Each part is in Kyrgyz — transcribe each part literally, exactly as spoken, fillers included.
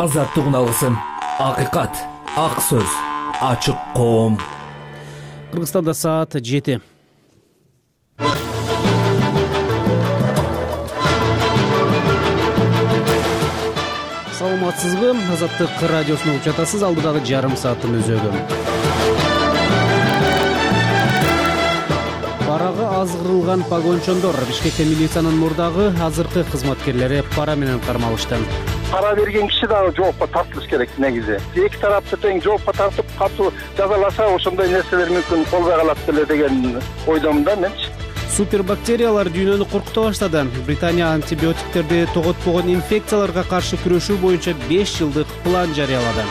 азаттык алгысым, акыйкат, ак сөз, ачык коом. Кыргызстанда саат жети. Саламатсызбы? Азаттык радиосуну угуп жатасыз. Алдыдагы жарым сааттын өзөгү. Парага азгырылган погончондор Бишкекте милициянын мурдагы азыркы кызматкерлери пара менен кармалышты. Пара берген киши дагы жоопко тартылыш керек негизи. Эки тарапты тең жоопко тартып катуу жазаласа ошондой нерселер мүмкүн болбой калат беле деген ойдомун да менчи. Супербактериялар дүйнөнү коркута баштады. Британия антибиотиктерди тоготпогон инфекцияларга каршы күрөшүү боюнча беш жылдык план жарыялады.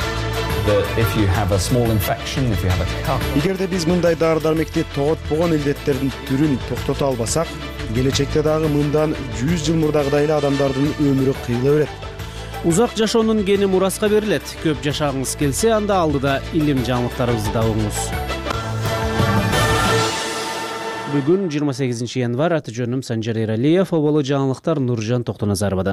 Эгерде биз мындай дары-дармекти тоготпогон илдеттердин түрүн токтото албасак, келечекте дагы мындан жүз жыл мурдагыдай эле адамдардын өмүрү кыйыла берет. Узак жашоонун гени мураска берилет. Көп жашагыңыз келсе, анда алдыда илим жаңылыктарыбызды да угуңуз. Бүгүн жыйырма сегизинчи январь, аты жөнүм Санжар Эралиев, оболу жаңылыктар Нуржан Токтоназаровадан.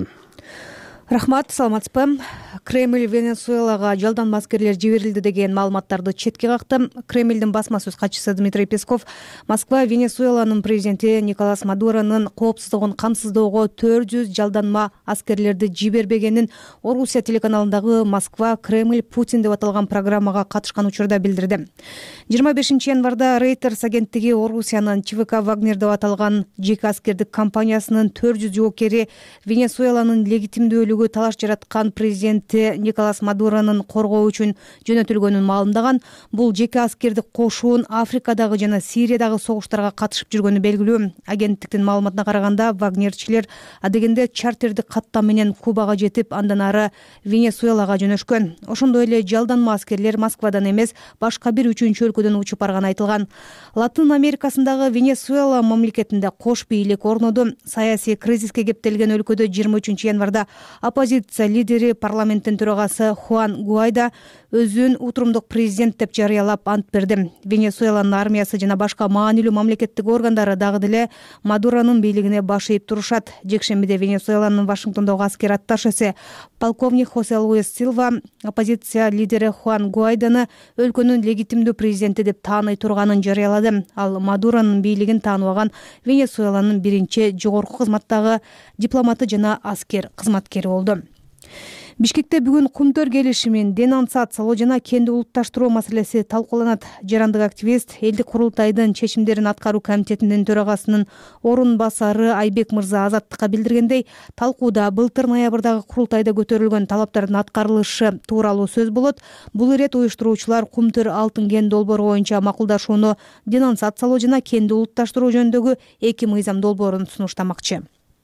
Рахмат, саламатсызбы. Кремль Венесуэлага жалданма аскерлер жиберилди деген маалыматтарды четке какты. Кремлдин басма сөз катчысы Дмитрий Песков Москва Венесуэланын президенти Николас Мадуронун коопсуздугун камсыздоого төрт жүз жалданма аскерлерди жибербегенин Орусия телеканалындагы Москва Кремль Путин деп аталган программага катышкан учурда билдирди. жыйырма бешинчи январда Reuters агенттиги Орусиянын ЧВК Вагнер деп аталган жеке аскердик компаниясынын төрт жүз жоокери Венесуэланын легитимдүүлүгү талаш жараткан президенти Николас Мадуронун коргоо үчүн жөнөтүлгөнүн маалымдаган. Бул жеке аскердик кошуун Африкадагы жана Сириядагы согуштарга катышып жүргөнү белгилүү. Агенттиктин маалыматына караганда, вагнерчилер адегенде чартердик каттам менен Кубага жетип, андан ары Венесуэлага жөнөшкөн. Ошондой эле жалданма аскерлер Москвадан эмес, башка бир үчүнчү өлкөдөн учуп барганы айтылган. Латын Америкасындагы Венесуэла мамлекетинде кош бийлик орноду. Саясий кризиске кептелген өлкөдө жыйырма үчүнчү январда оппозиция лидери парламенттин төрагасы Хуан Гуайдо өзүн утурумдук президент деп жарыялап ант берди. Венесуэланын армиясы жана башка маанилүү мамлекеттик органдары дагы деле Мадуронун бийлигине баш ийип турушат. Жекшембиде Венесуэланын Вашингтондогу аскер атташеси полковник Хосе Луис Силва оппозиция лидери Хуан Гуайдону өлкөнүн легитимдүү президенти деп тааный турганын жарыялады. Ал Мадуронун бийлигин тааныбаган Венесуэланын биринчи жогорку кызматтагы дипломаты жана аскер кызматкери болду. Бишкекте бүгүн кумтөр келишимин денонсациялоо жана кенди улутташтыруу маселеси талкууланат. Жарандык активист элдик курултайдын чечимдерин аткаруу комитетинин төрагасынын орун басары Айбек мырза Азаттыкка билдиргендей, талкууда былтыр ноябрдагы курултайда көтөрүлгөн талаптардын аткарылышы тууралуу сөз болот. Бул ирет уюштуруучулар кумтөр алтын кен долбоору боюнча макулдашууну денонсациялоо жана кенди улутташтыруу жөнүндөгү эки мыйзам долбоорун сунуштамакчы.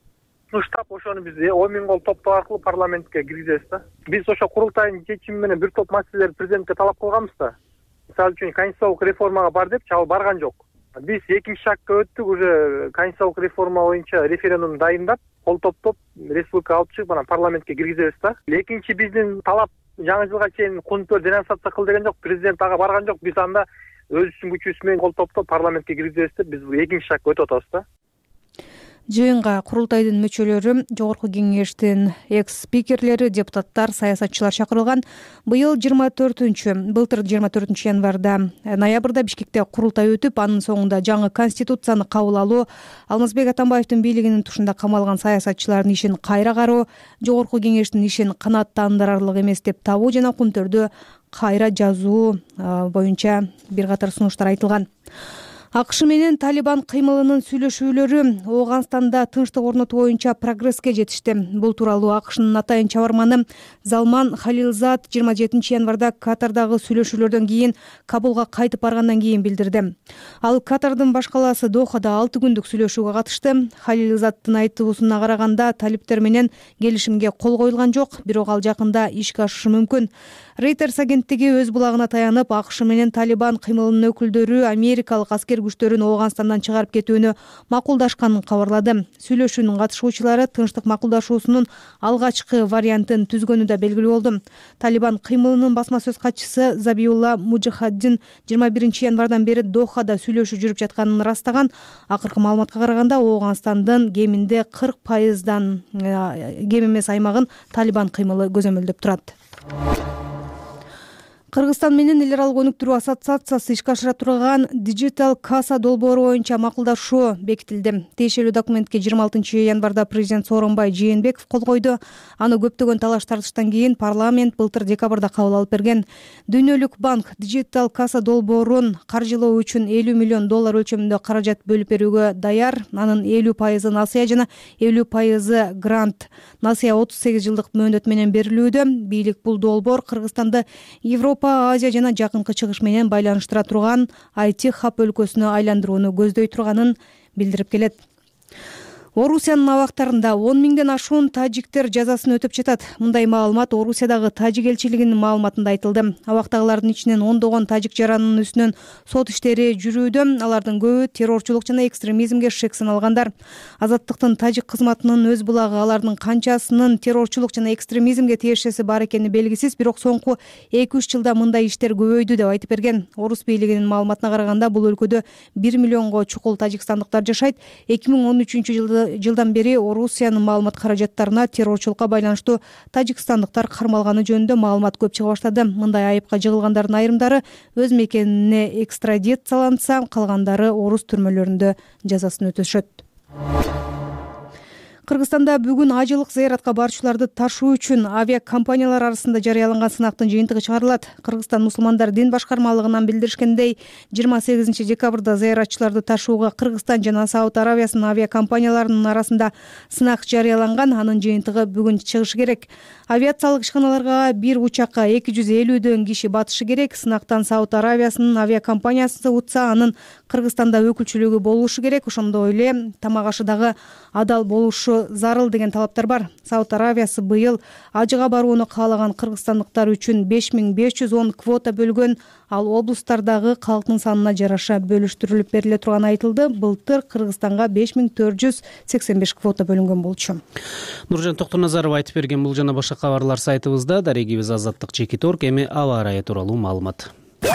Штаб ошону биз он миң кол топтоо аркылуу парламентке киргизебиз да. Биз ошо курултайдын чечими менен бир топ маселелерди президентке талап кылганбыз да. Мисалы үчүн конституциялык реформага бар депчи, ал барган жок. Биз экинчи шагга өттүк, уже конституциялык реформа боюнча референдум дайындап, кол топтоп республика алып чыгып анан парламентке киргизебиз да. Экинчи биздин талап жаңы жылга чейин кунтөр денонсация кыл деген жок, президент ага барган жок. Биз анда өзүбүздүн күчүбүз менен кол топтоп парламентке киргизебиз деп биз экинчи шагга өтүп атабыз да. Жыйынга курултайдын мүчөлөрү, жогорку кеңештин экс-спикерлери, депутаттар, саясатчылар чакырылган. Быйыл жыйырма төртүнчү, былтыр жыйырма төртүнчү январда, ноябрда Бишкекте курултай өтүп, анын соңунда жаңы конституцияны кабыл алуу, Алмазбек Атамбаевдин бийлигинин тушунда камалган саясатчылардын ишин кайра кароо, жогорку кеңештин ишин канааттандырарлык эмес деп табуу жана кумтөрдү кайра жазуу боюнча бир катар сунуштар айтылган. АКШ менен Талибан кыймылынын сүйлөшүүлөрү Ооганстанда тынчтык орнотуу боюнча прогресске жетишти. Бул тууралуу АКШнын атайын чабарманы Залман Халилзад жыйырма жетинчи январда Катардагы сүйлөшүүлөрдөн кийин Кабулга кайтып баргандан кийин билдирди. Ал Катардын баш калаасы Дохада алты күндүк сүйлөшүүгө катышты. Халилзаддын айтуусуна караганда, талиптер менен келишимге кол коюлган жок, бирок ал жакында ишке ашышы мүмкүн. Reuters агенттиги өз булагына таянып, АКШ менен Талибан кыймылынын өкүлдөрү Америкалык аскер күчтөрүн Ооганстандан чыгарып кетүүнү макулдашканын кабарлады. Сүйлөшүүнүн катышуучулары тынчтык макулдашуусунун алгачкы вариантын түзгөнү да белгилүү болду. Талибан кыймылынын басма сөз катчысы Забиулла Муджахаддин жыйырма биринчи январдан бери Дохада сүйлөшүү жүрүп жатканын ырастаган. Акыркы маалыматка караганда, Ооганстандын кеминде кырк пайыздан кем эмес аймагын Талибан кыймылы көзөмөлдөп турат. Кыргызстан менен эл аралык өнүктүрүү ассоциациясы ишке ашыра турган Digital Kassa долбоору боюнча макулдашуу бекитилди. Тиешелүү документке жыйырма алтынчы январда президент Сооронбай Жээнбеков кол койду. Аны көптөгөн талаш тартыштан кийин парламент былтыр декабрда кабыл алып берген. Дүйнөлүк банк Digital Kassa долбоорун каржылоо үчүн элүү миллион доллар өлчөмүндө каражат бөлүп берүүгө даяр. Анын элүү пайызы насыя жана элүү пайызы грант. Насыя отуз сегиз жылдык мөөнөт менен берилүүдө. Бийлик бул долбоор Кыргызстанды Европа, Азия жана Жакынкы Чыгыш менен байланыштыра турган ай ти хаб өлкөсүнө айландырууну көздөй турганын билдирип келет. Орусиянын абактарында он миңден ашуун тажиктер жазасын өтөп жатат. Мындай маалымат Орусиядагы тажик элчилигинин маалыматында айтылды. Абактагылардын ичинен ондогон тажик жаранынын үстүнөн сот иштери жүрүүдө. Алардын көбү террорчулук жана экстремизмге шек саналгандар. Азаттыктын тажик кызматынын өз булагы алардын канчасынын террорчулук жана экстремизмге тиешеси бар экени белгисиз, бирок соңку эки үч жылда мындай иштер көбөйдү деп айтып берген. Орус бийлигинин маалыматына караганда бул өлкөдө бир миллионго чукул тажикстандыктар жашайт. эки миң он үчүнчү жылда жылдан бери Орусиянын маалымат каражаттарына террорчулукка байланыштуу тажикстандыктар кармалганы жөнүндө маалымат көп чыга баштады. Мындай айыпка жыгылгандардын айрымдары өз мекенине экстрадицияланса, калгандары орус түрмөлөрүндө жазасын өтөшөт. Кыргызстанда бүгүн ажылык зыяратка барчуларды ташуу үчүн авиакомпаниялар арасында жарыяланган сынактын жыйынтыгы чыгарылат. Кыргызстан мусулмандар дин башкармалыгынан билдиришкендей, жыйырма сегизинчи декабрда зыяратчыларды ташууга Кыргызстан жана Сауд Аравиясынын авиакомпанияларынын арасында сынак жарыяланган. Анын жыйынтыгы бүгүн чыгышы керек. Авиациялык ишканаларга бир учакка эки жүз элүүдөн киши батышы керек. Сынактан Сауд Аравиясынын авиакомпаниясы утса, анын Кыргызстанда өкүлчүлүгү болушу керек. Ошондой эле тамак ашыдагы адал болушу зарыл деген талаптар бар. Сауд Аравиясы быйыл ажыга барууну каалаган кыргызстандыктар үчүн беш миң беш жүз он квота бөлгөн, ал облустардагы калктын санына жараша бөлүштүрүлүп бериле турганы айтылды. Былтыр Кыргызстанга беш миң төрт жүз сексен беш квота бөлүнгөн болчу. Нуржан Токтоназаров айтып берген бул жана башка кабарлар сайтыбызда. Дарегибиз Азаттык Чекиторг. Эми аба ырайы тууралуу маалымат.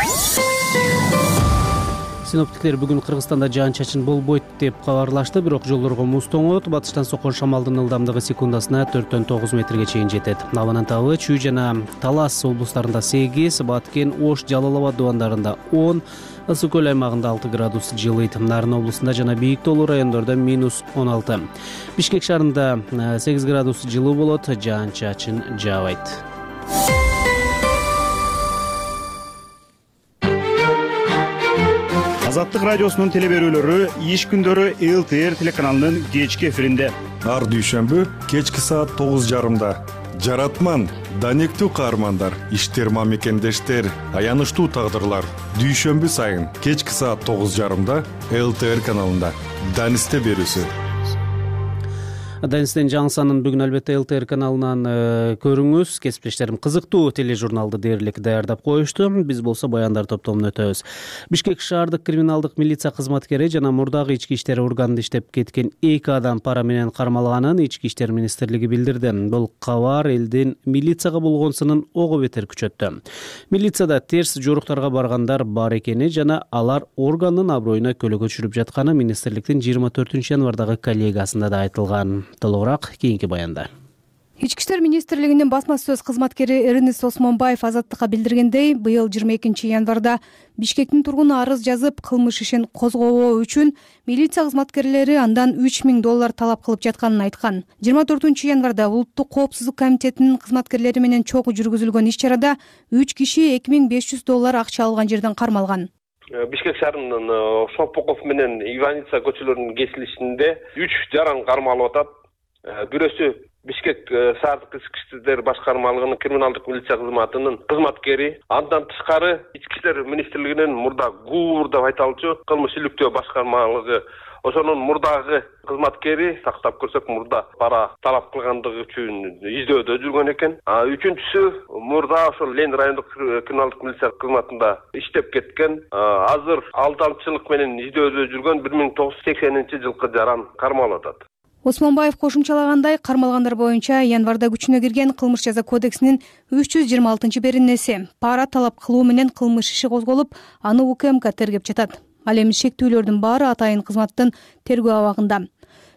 Синоптиктер бүгүн Кыргызстанда жаан-чачын болбойт деп кабарлашты, бирок жолдорго муз тоңот. Батыштан соккон шамалдын ылдамдыгы секундасына төрттөн тогуз метрге чейин жетет. Абанын табы Чүй жана Талас облустарында сегиз, Баткен, Ош, Жалал Абад дубандарында он, Ысык көл аймагында алты градус жылыйт. Нарын облусунда жана Бийик Тоолуу райондордо минус он алты. Бишкек шаарында сегиз градус жылуу болот, жаан-чачын жаабайт. Азаттык радиосунун теле берүүлөрү иш күндөрү эл ти эр телеканалынын кечки эфиринде. Ар дүйшөмбү кечки саат тогуз жарымда. Жаратман, данектүү каармандар, иштер мамекендештер, аянычтуу тагдырлар. Дүйшөмбү сайын кечки саат тогуз жарымда эл ти эр каналында. Данисте берүүсү. Данистен жаңы санын бүгүн албетте эл ти эр каналынан көрүңүз. Кесиптештерим кызыктуу тележурналды дээрлик даярдап коюшту. Биз болсо баяндар топтомун өтөбүз. Бишкек шаардык криминалдык милиция кызматкери жана мурдагы ички иштер органында иштеп кеткен эки адам пара менен кармалганын Ички иштер министрлиги билдирди. Бул кабар элдин милицияга болгон сынын ого бетер күчөттү. Милицияда терс жоруктарга баргандар бар экени жана алар органдын аброюна көлөгө түшүрүп жатканы министрликтин жыйырма төртүнчү январдагы коллегиясында да айтылган. Толугураак кийинки баянда. Ички иштер министрлигинин басма сөз кызматкери Эрнест Осмонбаев Азаттыкка билдиргендей, быйыл жыйырма экинчи январда Бишкектин тургуну арыз жазып, кылмыш ишин козгобоо үчүн милиция кызматкерлери андан үч миң доллар талап кылып жатканын айткан. жыйырма төртүнчү январда Улуттук коопсуздук комитетинин кызматкерлери менен чогуу жүргүзүлгөн иш-чарада үч киши эки миң беш жүз доллар акча алган жерден кармалган. Бишкек шаарынын Шопоков менен Иваница көчөлөрүнүн кесилишинде үч жаран кармалып атат. Бирөөсү Бишкек шаардык ички иштер башкармалыгынын криминалдык милиция кызматынын кызматкери. Андан тышкары Ички иштер министрлигинин мурда ГУР деп айтылчу кылмыш иликтөө башкармалыгы, ошонун мурдагы кызматкери, сактап көрсөк мурда пара талап кылгандыгы үчүн издөөдө жүргөн экен. А үчүнчүсү мурда ошол Лен райондук криминалдык милиция кызматында иштеп кеткен, азыр алдамчылык менен издөөдө жүргөн бир миң тогуз жүз сексенинчи жылкы жаран кармалып атат. Осмонбаев кошумчалагандай, кармалгандар боюнча январда күчүнө кирген кылмыш жаза кодексинин үч жүз жыйырма алтынчы беренеси пара талап кылуу менен кылмыш иши козголуп, аны УКМК тергеп жатат. Ал эми шектүүлөрдүн баары атайын кызматтын тергөө абагында.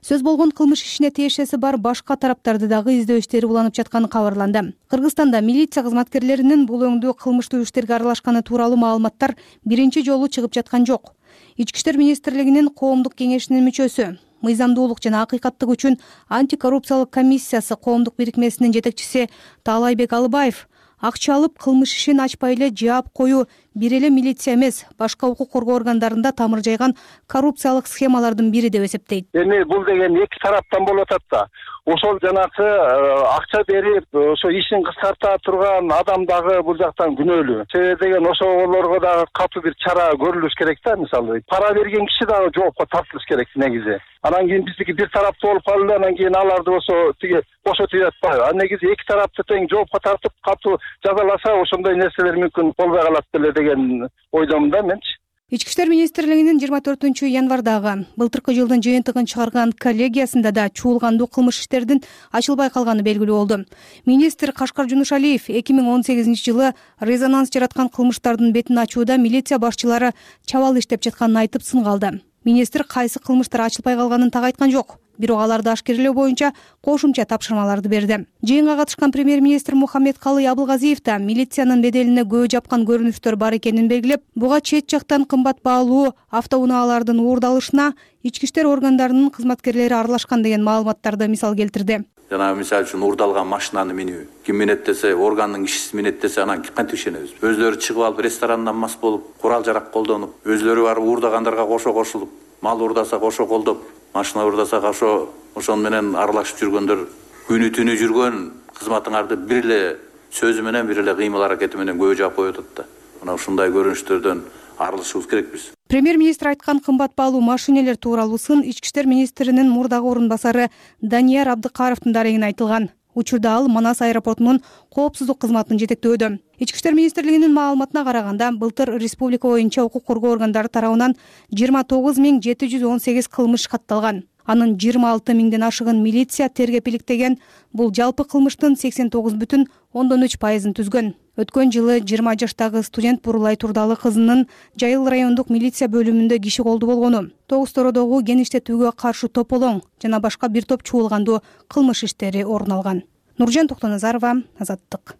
Сөз болгон кылмыш ишине тиешеси бар башка тараптарды дагы издөө иштери уланып жатканы кабарланды. Кыргызстанда милиция кызматкерлеринин бул өңдүү кылмыштуу иштерге аралашканы тууралуу маалыматтар биринчи жолу чыгып жаткан жок. Ички иштер министрлигинин коомдук кеңешинин мүчөсү, мыйзамдуулук жана акыйкаттык үчүн антикоррупциялык комиссиясы коомдук бирикмесинин жетекчиси Таалайбек Алыбаев акча алып кылмыш ишин ачпай эле жаап коюу бир эле милиция эмес, башка укук коргоо органдарында тамыр жайган коррупциялык схемалардын бири деп эсептейт. Эми бул деген эки тараптан болуп атат да. Ошол жанакы акча берип, ошо ишин кыскарта турган адам дагы бул жактан күнөөлүү. Себеби деген ошолорго дагы катуу бир чара көрүлүш керек да, мисалы. Пара берген киши дагы жоопко тартылыш керек негизи. Анан кийин биздики бир тараптуу болуп калды, анан кийин аларды ошо тиги бошотуп жатпайбы? А негизи эки тарапты тең жоопко тартып, катуу жазаласа ошондой нерселер мүмкүн болбой калат беле деген ойдомун да менчи. Ички иштер министрлигинин жыйырма төртүнчү январдагы былтыркы жылдын жыйынтыгын чыгарган коллегиясында да чуулгандуу кылмыш иштердин ачылбай калганы белгилүү болду. Министр Кашкар Жунушалиев эки миң он сегизинчи жылы резонанс жараткан кылмыштардын бетин ачууда милиция башчылары чабал иштеп жатканын айтып сынга алды. Министр кайсы кылмыштар ачылбай калганын так айткан жок. Бирок аларды ашкерелөө боюнча кошумча тапшырмаларды берди. Жыйынга катышкан премьер-министр Мухаммедкалый Абылгазиев да милициянын беделине көө жапкан көрүнүштөр бар экенин белгилеп, буга чет жактан кымбат баалуу автоунаалардын уурдалышына ички иштер органдарынын кызматкерлери аралашкан деген маалыматтарды мисал келтирди. Жана мисалы үчүн уурдалган машинаны минүү, ким минет десе, органдын кишиси минет десе, анан кантип ишенебиз? Өзлөрү чыгып алып ресторандан мас болуп, курал жарак колдонуп, өзлөрү барып уурдагандарга кошо кошулуп, мал уурдаса кошо колдоп, машина уурдаса ошо ошон менен аралашып жүргөндөр, күнү түнү жүргөн кызматыңарды бир эле сөзү менен, бир эле кыймыл аракети менен көө жаап коюп атат да. Мына ушундай көрүнүштөрдөн арылышыбыз керекпиз. Премьер-министр айткан кымбат баалуу машинелер тууралуусын ички иштер министринин мурдагы орун басары Данияр Абдыкаровдун дарегине айтылган. Учурда ал Манас аэропортунун коопсуздук кызматын жетектөөдө. Ички иштер министрлигинин маалыматына караганда, былтыр республика боюнча укук коргоо органдары тарабынан жыйырма тогуз миң жети жүз он сегиз кылмыш катталган. Анын жыйырма алты миңден ашыгын милиция тергеп иликтеген. Бул жалпы кылмыштын сексен тогуз бүтүн ондон үч пайызын түзгөн. Өткөн жылы жыйырма жаштагы студент Бурулай Турдалы кызынын Жайыл райондук милиция бөлүмүндө киши колду болгону, Тогузтородогу кен иштетүүгө каршы тополоң жана башка бир топ чуулгандуу кылмыш иштери орун алган. Нуржан Токтоназарова, Азаттык.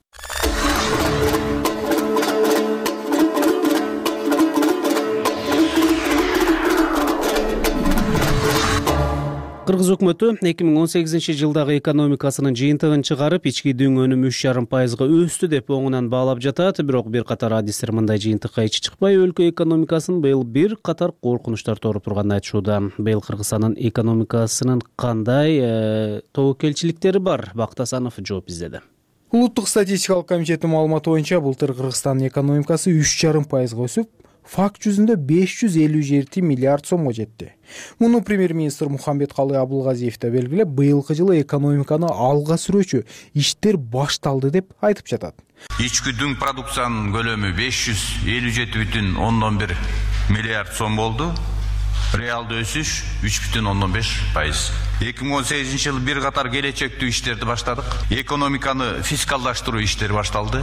Кыргыз өкмөтү эки миң он сегизинчи жылдагы экономикасынын жыйынтыгын чыгарып, ички дүң өнүмү үч жарым пайызга өстү деп оңунан баалап жатат. Бирок бир катар адистер мындай жыйынтыкка ичи чыкпай, өлкө экономикасын быйыл бир катар коркунучтар тооруп турганын айтышууда. Быйыл Кыргызстандын экономикасынын кандай э, тобокелчиликтери бар? Бактасанов жооп издеди. Улуттук статистикалык комитеттин маалыматы боюнча былтыр Кыргызстандын экономикасы үч жарым пайызга өсүп, факт жүзүндө беш жүз элүү жети миллиард сомго жетти. Муну премьер-министр Мухаммедкалый Абылгазиев да белгилеп, быйылкы жылы экономиканы алга сүрөчү иштер башталды деп айтып жатат. Ички дүң продукциянын көлөмү беш жүз элүү жети бүтүн ондон бир миллиард сом болду. Реалдуу өсүш үч бүтүн ондон беш пайыз. эки миң он сегизинчи жылы бир катар келечектүү иштерди баштадык. Экономиканы фискалдаштыруу иштери башталды.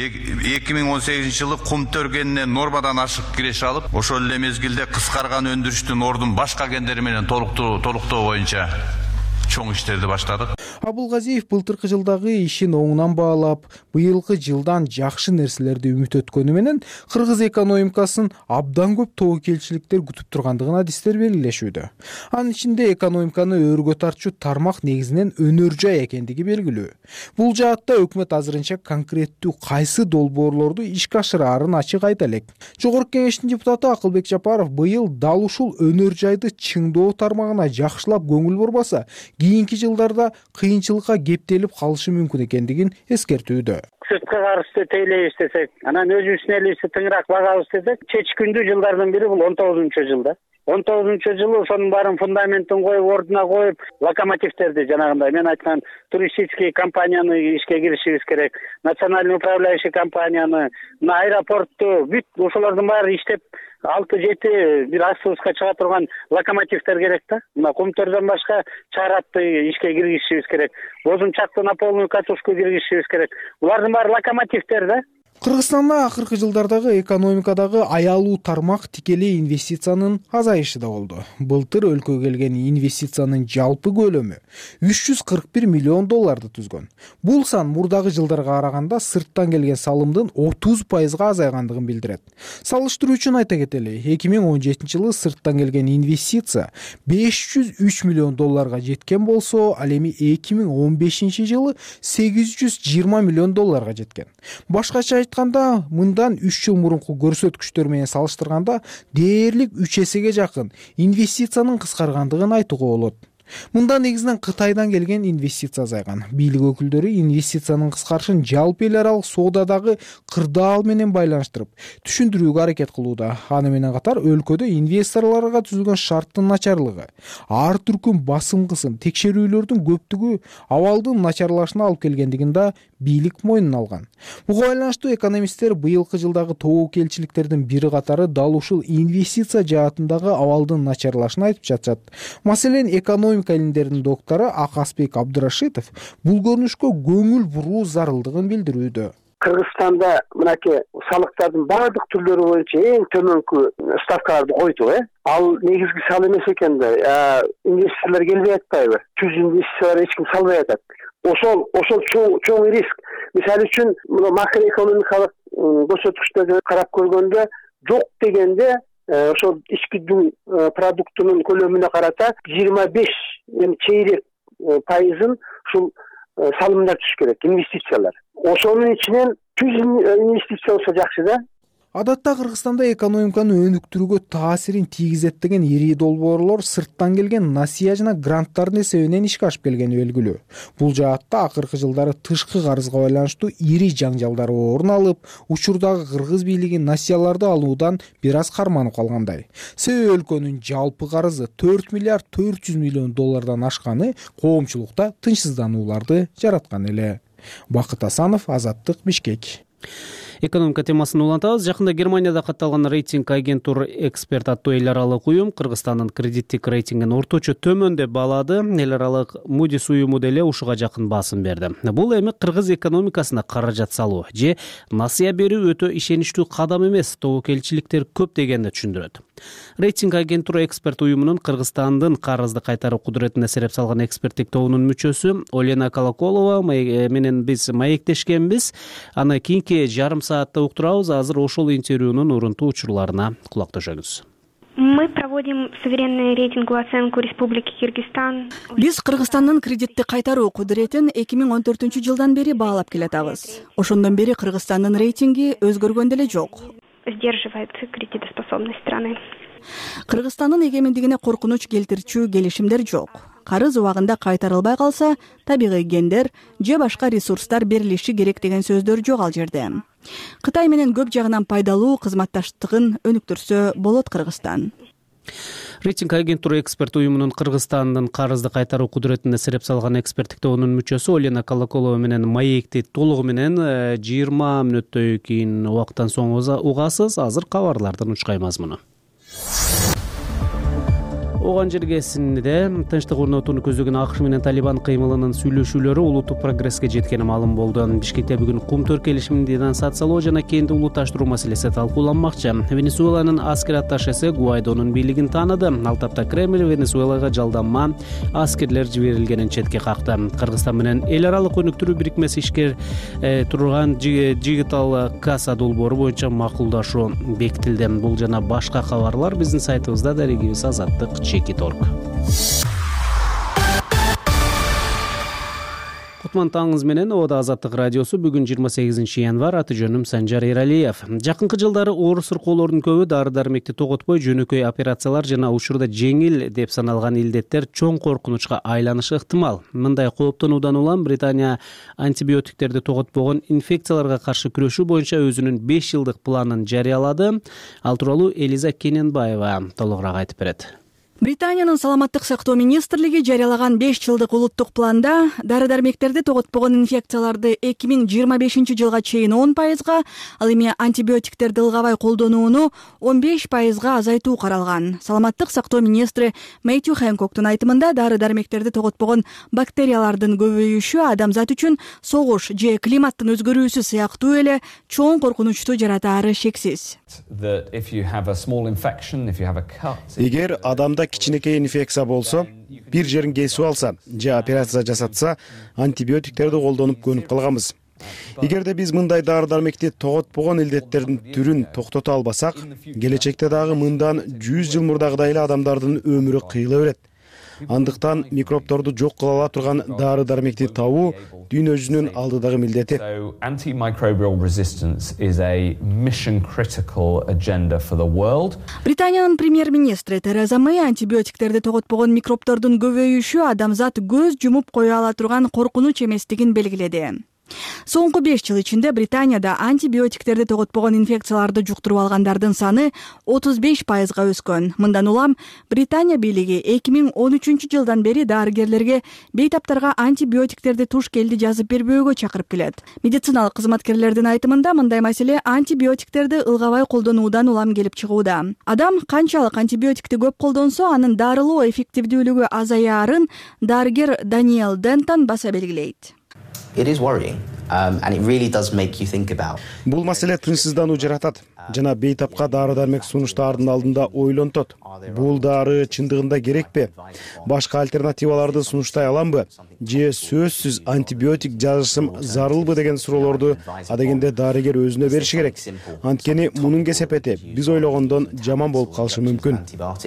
эки миң он сегизинчи жылы кум төргенинен нормадан ашык киреше алып, ошол эле мезгилде кыскарган өндүрүштүн ордун башка кендери менен толуктоо толуктоо боюнча чоң иштерди баштадык. Абылгазиев былтыркы жылдагы ишин оңунан баалап, быйылкы жылдан жакшы нерселерди үмүт өткөнү менен кыргыз экономикасын абдан көп тобокелчиликтер күтүп тургандыгын адистер белгилешүүдө. Анын ичинде экономиканы өргө тартчу тармак негизинен өнөр жай экендиги белгилүү. Бул жаатта өкмөт азырынча конкреттүү кайсы долбоорлорду ишке ашыраарын ачык айта элек. Жогорку кеңештин депутаты Акылбек Жапаров быйыл дал ушул өнөр жайды чыңдоо тармагына жакшылап көңүл бурбаса, кийинки жылдарда кыйынчылыкка кептелип калышы мүмкүн экендигин эскертүүдө. Сырткы карызды тейлейбиз десек, анан өзүбүздүн элибизди тыңыраак багабыз десек, чечкиндүү жылдардын бири бул он тогузунчу жылда. он тогузунчу жылы ошонун баарын фундаментин коюп, ордуна коюп, локомотивтерди жанагындай мен айткан туристический компанияны ишке киришибиз керек, национальный управляющий компанияны, аэропортту, бүт ошолордун баары иштеп алты жети бир асыбызга чыга турган локомотивтер керек да. Мына Кумтөрдөн башка Чаратты ишке киргизишибиз керек. Бозумчакты на полную катушку киргизишибиз керек. Булардын баары локомотивтер да. Кыргызстанда акыркы жылдардагы экономикадагы аялуу тармак тикелей инвестициянын азайышы да болду. Былтыр өлкөгө келген инвестициянын жалпы көлөмү үч жүз кырк бир миллион долларды түзгөн. Бул сан мурдагы жылдарга караганда сырттан келген салымдын отуз пайызга азайгандыгын билдирет. Салыштыруу үчүн айта кетели, эки миң он жетинчи жылы сырттан келген инвестиция беш жүз үч миллион долларга жеткен болсо, ал эми эки миң он бешинчи жылы сегиз жүз жыйырма миллион долларга жеткен. Башкача айтканда, мындан үч жыл мурунку көрсөткүчтөр менен салыштырганда дээрлик үч эсеге жакын инвестициянын кыскаргандыгын айтууга болот. Мында негизинен Кытайдан келген инвестиция азайган. Бийлик өкүлдөрү инвестициянын кыскарышын жалпы эл аралык соодадагы кырдаал менен байланыштырып, түшүндүрүүгө аракет кылууда. Аны менен катар өлкөдө инвесторлорго түзүлгөн шарттын начарлыгы, ар түркүм басым кысым, текшерүүлөрдүн көптүгү абалдын начарлашына алып келгендигин да бийлик мойнуна алган. Буга байланыштуу экономисттер быйылкы жылдагы тобокелчиликтердин бири катары дал ушул инвестиция жаатындагы абалдын начарлашын айтып жатышат. Маселен, экономика илимдеринин доктору Акасбек Абдырашитов бул көрүнүшкө көңүл буруу зарылдыгын билдирүүдө. Кыргызстанда мынакей салыктардын баардык түрлөрү боюнча эң төмөнкү ставкаларды койду, э? Ал негизги сал эмес экен да. Инвесторлор келбей атпайбы? Түз инвестициялар эч ким салбай атат. Ошол ошол чоң риск. Мисалы үчүн, мына макроэкономикалык көрсөткүчтөрдү карап көргөндө жок дегенде ошол ички продуктунун көлөмүнө карата жыйырма беш чейрек пайызын ушул салымдар түшүш керек, инвестициялар. Ошонун ичинен түз инвестиция болсо жакшы да. Адатта Кыргызстанда экономиканы өнүктүрүүгө таасирин тийгизет деген ири долбоорлор сырттан келген насыя жана гранттардын эсебинен ишке ашып келгени белгилүү. Бул жаатта акыркы жылдары тышкы карызга байланыштуу ири жаңжалдар орун алып, учурдагы кыргыз бийлиги насыяларды алуудан бир аз карманып калгандай. Себеби өлкөнүн жалпы карызы төрт миллиард төрт жүз миллион доллардан ашканы коомчулукта тынчсызданууларды жараткан эле. Бакыт Асанов, Азаттык, Бишкек. Экономика темасын улантабыз. Жакында Германияда катталган рейтинг агентур эксперт аттуу эл аралык уюм Кыргызстандын кредиттик рейтингин орточо төмөн деп баалады. Эл аралык Moody's уюму деле ушуга жакын басым берди. Бул эми кыргыз экономикасына каражат салуу же насыя берүү өтө ишеничтүү кадам эмес, тобокелчиликтер көп дегенди түшүндүрөт. Рейтинг агентура эксперт уюмунун Кыргызстандын карызды кайтаруу кудуретине сереп салган эксперттик тобунун мүчөсү Олена Колоколова менен биз маектешкенбиз. Аны кийинки жарым саатта уктурабыз. Азыр ошол интервьюнун урунтуу учурларына кулак төшөңүз. Мы проводим суверенную рейтинговую оценку Республики Кыргызстан. Биз Кыргызстандын кредитти кайтаруу кудуретин эки миң он төртүнчү жылдан бери баалап келатабыз. Ошондон бери Кыргызстандын рейтинги өзгөргөн деле жок. Сдерживает кредитоспособность страны. Кыргызстандын эгемендигине коркунуч келтирчү келишимдер жок. Карыз убагында кайтарылбай калса, табигый гендер же башка ресурстар берилиши керек деген сөздөр жок ал жерде. Кытай менен көп жагынан пайдалуу кызматташтыгын өнүктүрсө болот Кыргызстан. Рейтинг агентура эксперт уюмунун Кыргызстандын карызды кайтаруу кудуретине сереп салган эксперттик тобунун мүчөсү Олена Колоколова менен маекти толугу менен жыйырма мүнөттөй кийин убакыттан соң угасыз. Азыр кабарлардан учкай мазмуну. Оган жергесинде тынчтык орнотууну көздөгөн АКШ менен Талибан кыймылынын сүйлөшүүлөрү улуттук прогресске жеткени маалым болду. Бишкекте бүгүн Кум төр келишимин денонсациялоо жана кенди улутташтыруу маселеси талкууланмакчы. Венесуэланын аскер атташеси Гуайдонун бийлигин тааныды. Ал тапта Кремль Венесуэлага жалданма аскерлер жиберилгенин четке какты. Кыргызстан менен эл аралык өнүктүрүү бирикмеси ишке турган Digital Casa долбоору боюнча макулдашуу бекитилди. Бул жана башка кабарлар биздин сайтыбызда, дарегибиз Азаттык чекит точка орг. Кутман таңыңыз менен Ода Азаттык радиосу. Бүгүн жыйырма сегизинчи январь, аты жөнүм Санжар Эралиев. Жакынкы жылдары оор сыркоолордун көбү дары-дармекти тоготпой жөнөкөй операциялар жана учурда жеңил деп саналган илдеттер чоң коркунучка айланышы ыктымал. Мындай кооптонуудан улам Британия антибиотиктерди тоготпогон инфекцияларга каршы күрөшүү боюнча өзүнүн беш жылдык планын жарыялады. Ал тууралуу Элиза Кененбаева толугураак айтып берет. Британиянын саламаттык сактоо министрлиги жарыялаган беш жылдык улуттук планда дары дармектерди тоготпогон инфекцияларды эки миң жыйырма бешинчи жылга чейин он пайызга, ал эми антибиотиктерди ылгабай колдонууну он беш пайызга азайтуу каралган. Саламаттык сактоо министри Мэтью Хэнкоктун айтымында дары дармектерди тоготпогон бактериялардын көбөйүшү адамзат үчүн согуш же климаттын өзгөрүүсү сыяктуу эле чоң коркунучту жаратаары шексиз. Эгер адамда кичинекей инфекция болсо, бир жерин кесип алса же операция жасатса, антибиотиктерди колдонуп көнүп калганбыз. Эгерде биз мындай дары дармекти тоготпогон илдеттердин түрүн токтото албасак, келечекте дагы мындан жүз жыл мурдагыдай эле адамдардын өмүрү кыйыла берет. Андыктан микробторду жок кыла ала турган дары дармекти табуу дүйнөбүздүн алдыдагы милдети. Британиянын премьер-министри Тереза Мэй антибиотиктерди тоготпогон микробтордун көбөйүшү адамзат көз жумуп кое ала турган коркунуч эместигин белгиледи. Соңку беш жыл ичинде Британияда антибиотиктерди тоготпогон инфекцияларды жуктуруп алгандардын саны отуз беш пайызга өскөн. Мындан улам Британия бийлиги эки миң он үчүнчү жылдан бери дарыгерлерге бейтаптарга антибиотиктерди туш келди жазып бербөөгө чакырып келет. Медициналык кызматкерлердин айтымында мындай маселе антибиотиктерди ылгабай колдонуудан улам келип чыгууда. Адам канчалык антибиотикти көп колдонсо, анын дарылоо эффективдүүлүгү азаярын дарыгер Даниэл Дентон баса белгилейт. It is worrying, um, and it really does make you think about. Бул маселе тынчсыздануу жаратат жана бейтапка дары дармек сунуштардын алдында ойлонтот. Бул дары чындыгында керекпи? Башка альтернативаларды сунуштай аламбы? Же сөзсүз антибиотик жазышым зарылбы деген суроолорду адегенде дарыгер өзүнө бериши керек. Анткени мунун кесепети биз ойлогондон жаман болуп калышы мүмкүн.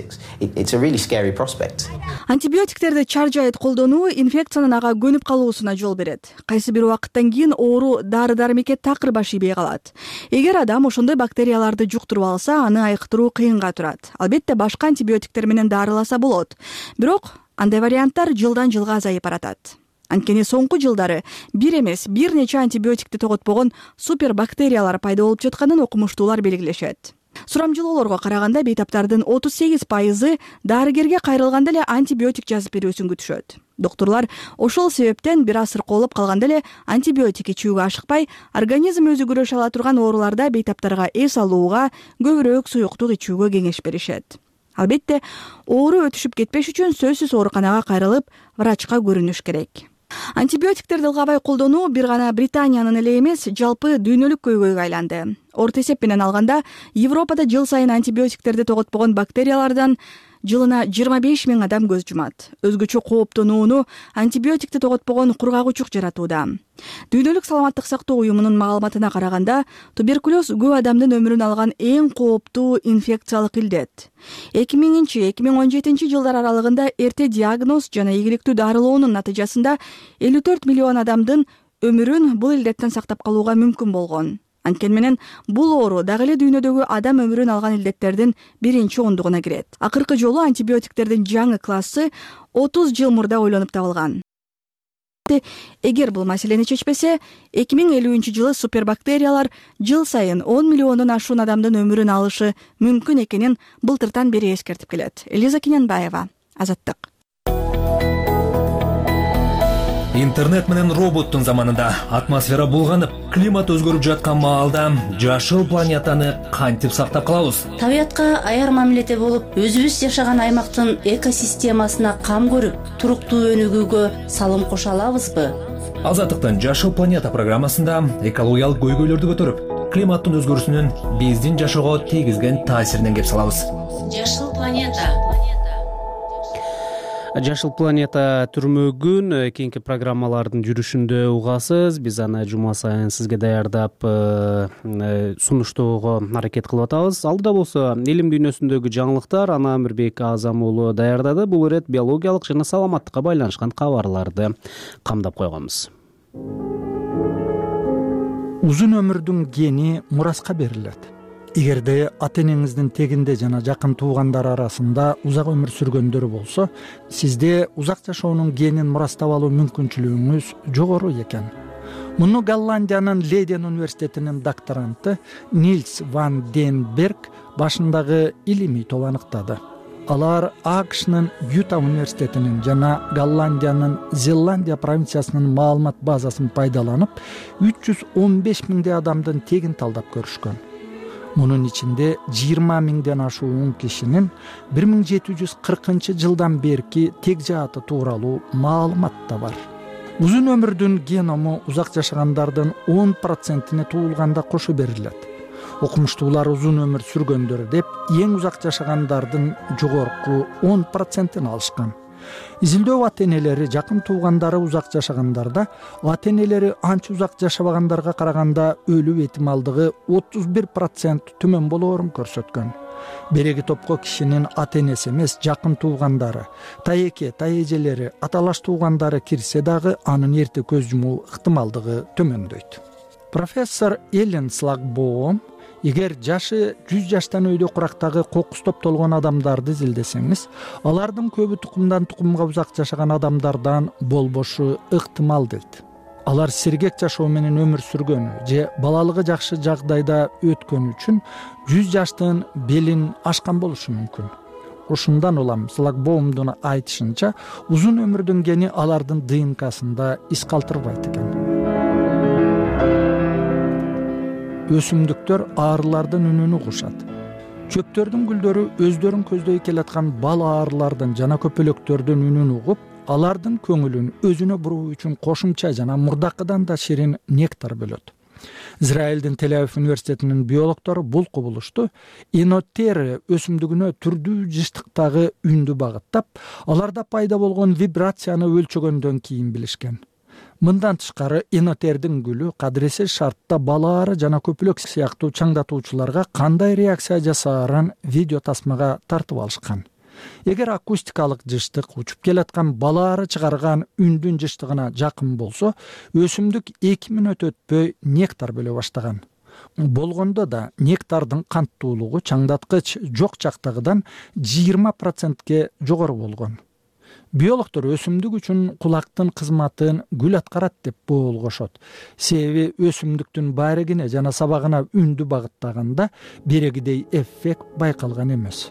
It's a really scary prospect. Антибиотиктерди чаржайыт колдонуу инфекциянын ага көнүп калуусуна жол берет. Кайсы бир убакыттан кийин оору дары дармекке такыр башыйбей калат. Эгер адам ошондой бактерияларды жуктуруп алса, аны айыктыруу кыйынга турат. Албетте башка антибиотиктер менен дарыласа болот. Бирок андай варианттар жылдан жылга азайып баратат. Анткени соңку жылдары бир эмес, бир нече антибиотикти тоготпогон супербактериялар пайда болуп жатканын окумуштуулар белгилешет. Сурамжылоолорго караганда бейтаптардын отуз сегиз пайызы дарыгерге кайрылганда эле антибиотик жазып берүүсүн күтүшөт. Доктурлар ошол себептен бир асыр колуп калганда эле антибиотик ичүүгө ашыкпай, организм өзү күрөшө ала турган ооруларда бейтаптарга эс алууга, көбүрөөк суюктук ичүүгө кеңеш беришет. Албетте, оору өтүшүп кетпеш үчүн сөзсүз ооруканага кайрылып, врачка көрүнүш керек. Антибиотиктерди ылгабай колдонуу бир гана Британиянын эле эмес, жалпы дүйнөлүк көйгөйгө айланды. Орто эсеп менен алганда, Европада жыл сайын антибиотиктерди тоготпогон бактериялардан жылына жыйырма беш миң адам көз жумат. Өзгөчө кооптонууну антибиотикти тоготпогон кургагучук жаратууда. Дүйнөлүк саламаттык сактоо уюмунун маалыматына караганда, туберкулез көп адамдын өмүрүн алган эң кооптуу инфекциялык илдет. эки миңинчи эки миң он жетинчи жылдар аралыгында эрте диагноз жана ийгиликтүү дарылоонун натыйжасында элүү төрт миллион адамдын өмүрүн бул илдеттен сактап калууга мүмкүн болгон. Анткени менен бул оору дагы эле дүйнөдөгү адам өмүрүн алган илдеттердин биринчи ондугуна кирет. Акыркы жолу антибиотиктердин жаңы классы отуз жыл мурда ойлонуп табылган. Эгер бул маселени чечпесе, эки миң элүүнчү жылы супербактериялар жыл сайын он миллиондон ашуун адамдын өмүрүн алышы мүмкүн экенин былтыртан бери эскертип келет. Элиза Кинянбаева, Азаттык. Интернет менен роботтун заманында атмосфера булганып, климат өзгөрүп жаткан маалда жашыл планетаны кантип сактап калабыз? Табиятка аяр мамиледе болуп, өзүбүз жашаган аймактын экосистемасына кам көрүп, туруктуу өнүгүүгө салым кошо алабызбы? Азаттыктын Жашыл планета программасында экологиялык көйгөйлөрдү көтөрүп, климаттын өзгөрүүсүнүн биздин жашоого тийгизген таасиринен кеп салабыз. Жашыл планета. Жашыл планета түрмөгүн кийинки программалардын жүрүшүндө угасыз. Биз аны жума сайын сизге даярдап сунуштоого аракет кылып атабыз. Алдыда болсо илим дүйнөсүндөгү жаңылыктар Ана Амирбек Азам уулу даярдады. Бул ирет биологиялык жана саламаттыкка байланышкан кабарларды камдап койгонбуз. Узун өмүрдүн гени мураска берилет. Эгерде ата энеңиздин тегинде жана жакын туугандар арасында узак өмүр сүргөндөр болсо, сизде узак жашоонун генин мурастап алуу мүмкүнчүлүгүңүз жогору экен. Муну Голландиянын Лейден университетинин докторанты Нильс ван ден Берг башындагы илимий топ аныктады. алар акшнын Юта университетинин жана Голландиянын Зеландия провинциясынын маалымат базасын пайдаланып үч жүз он беш миңдей адамдын тегин талдап көрүшкөн. Мунун ичинде жыйырма миңден ашуун кишинин бир миң жети жүз кыркынчы жылдан берки тег жааты тууралуу маалымат да бар. Узун өмүрдүн геному узак жашагандардын он процентине туулганда кошо берилет. Окумуштуулар узун өмүр сүргөндөр деп эң узак жашагандардын жогорку он процентин алышкан. Изилдөө ата-энелери жакын туугандары узак жашагандарда ата-энелери анча узак жашабагандарга караганда өлүү этималдыгы отуз бир процент төмөн болоорун көрсөткөн. Береги топко кишинин ата-энеси эмес, жакын туугандары, таеке, таежелери, аталаш туугандары кирсе дагы анын эрте көз жумуу ыктымалдыгы төмөндөйт. Профессор Эллен Слагбоом эгер жашы жүз жаштан өйдө курактагы кокус топтолгон адамдарды изилдесеңиз, алардын көбү тукумдан тукумга узак жашаган адамдардан болбошу ыктымал дейт. Алар сергек жашоо менен өмүр сүргөнү же балалыгы жакшы жагдайда өткөн үчүн жүз жаштын белин ашкан болушу мүмкүн. Ушундан улам Слагбоомдун айтышынча, узун өмүрдүн гени алардын ди эн касында из калтырбайт экен. Өсүмдүктөр аарылардын үнүн угушат. Чөптөрдүн гүлдөрү өздөрүн көздөй келаткан бал аарылардын жана көпөлөктөрдүн үнүн угуп, алардын көңүлүн өзүнө буруу үчүн кошумча жана мурдакыдан да ширин нектар бөлөт. Израилдин Тель-Авив университетинин биологтору бул кубулушту энотери өсүмдүгүнө түрдүү жыштыктагы үндү багыттап, аларда пайда болгон вибрацияны өлчөгөндөн кийин билишкен. Мындан тышкары энотердин гүлү кадыресиз шартта балаары жана көпүлөк сыяктуу чаңдатуучуларга кандай реакция жасаарын видео тасмага тартып алышкан. Эгер акустикалык жыштык учуп келаткан балаары чыгарган үндүн жыштыгына жакын болсо, өсүмдүк эки мүнөт өтпөй нектар бөлө баштаган. Болгондо да нектардын канттуулугу чаңдаткыч жок жактагыдан жыйырма процентке жогору болгон. Биологтор өсүмдүк үчүн кулактын кызматын гүл аткарат деп болгошот. Себеби өсүмдүктүн байрегине жана сабагына үндү багыттаганда берегидей эффект байкалган эмес.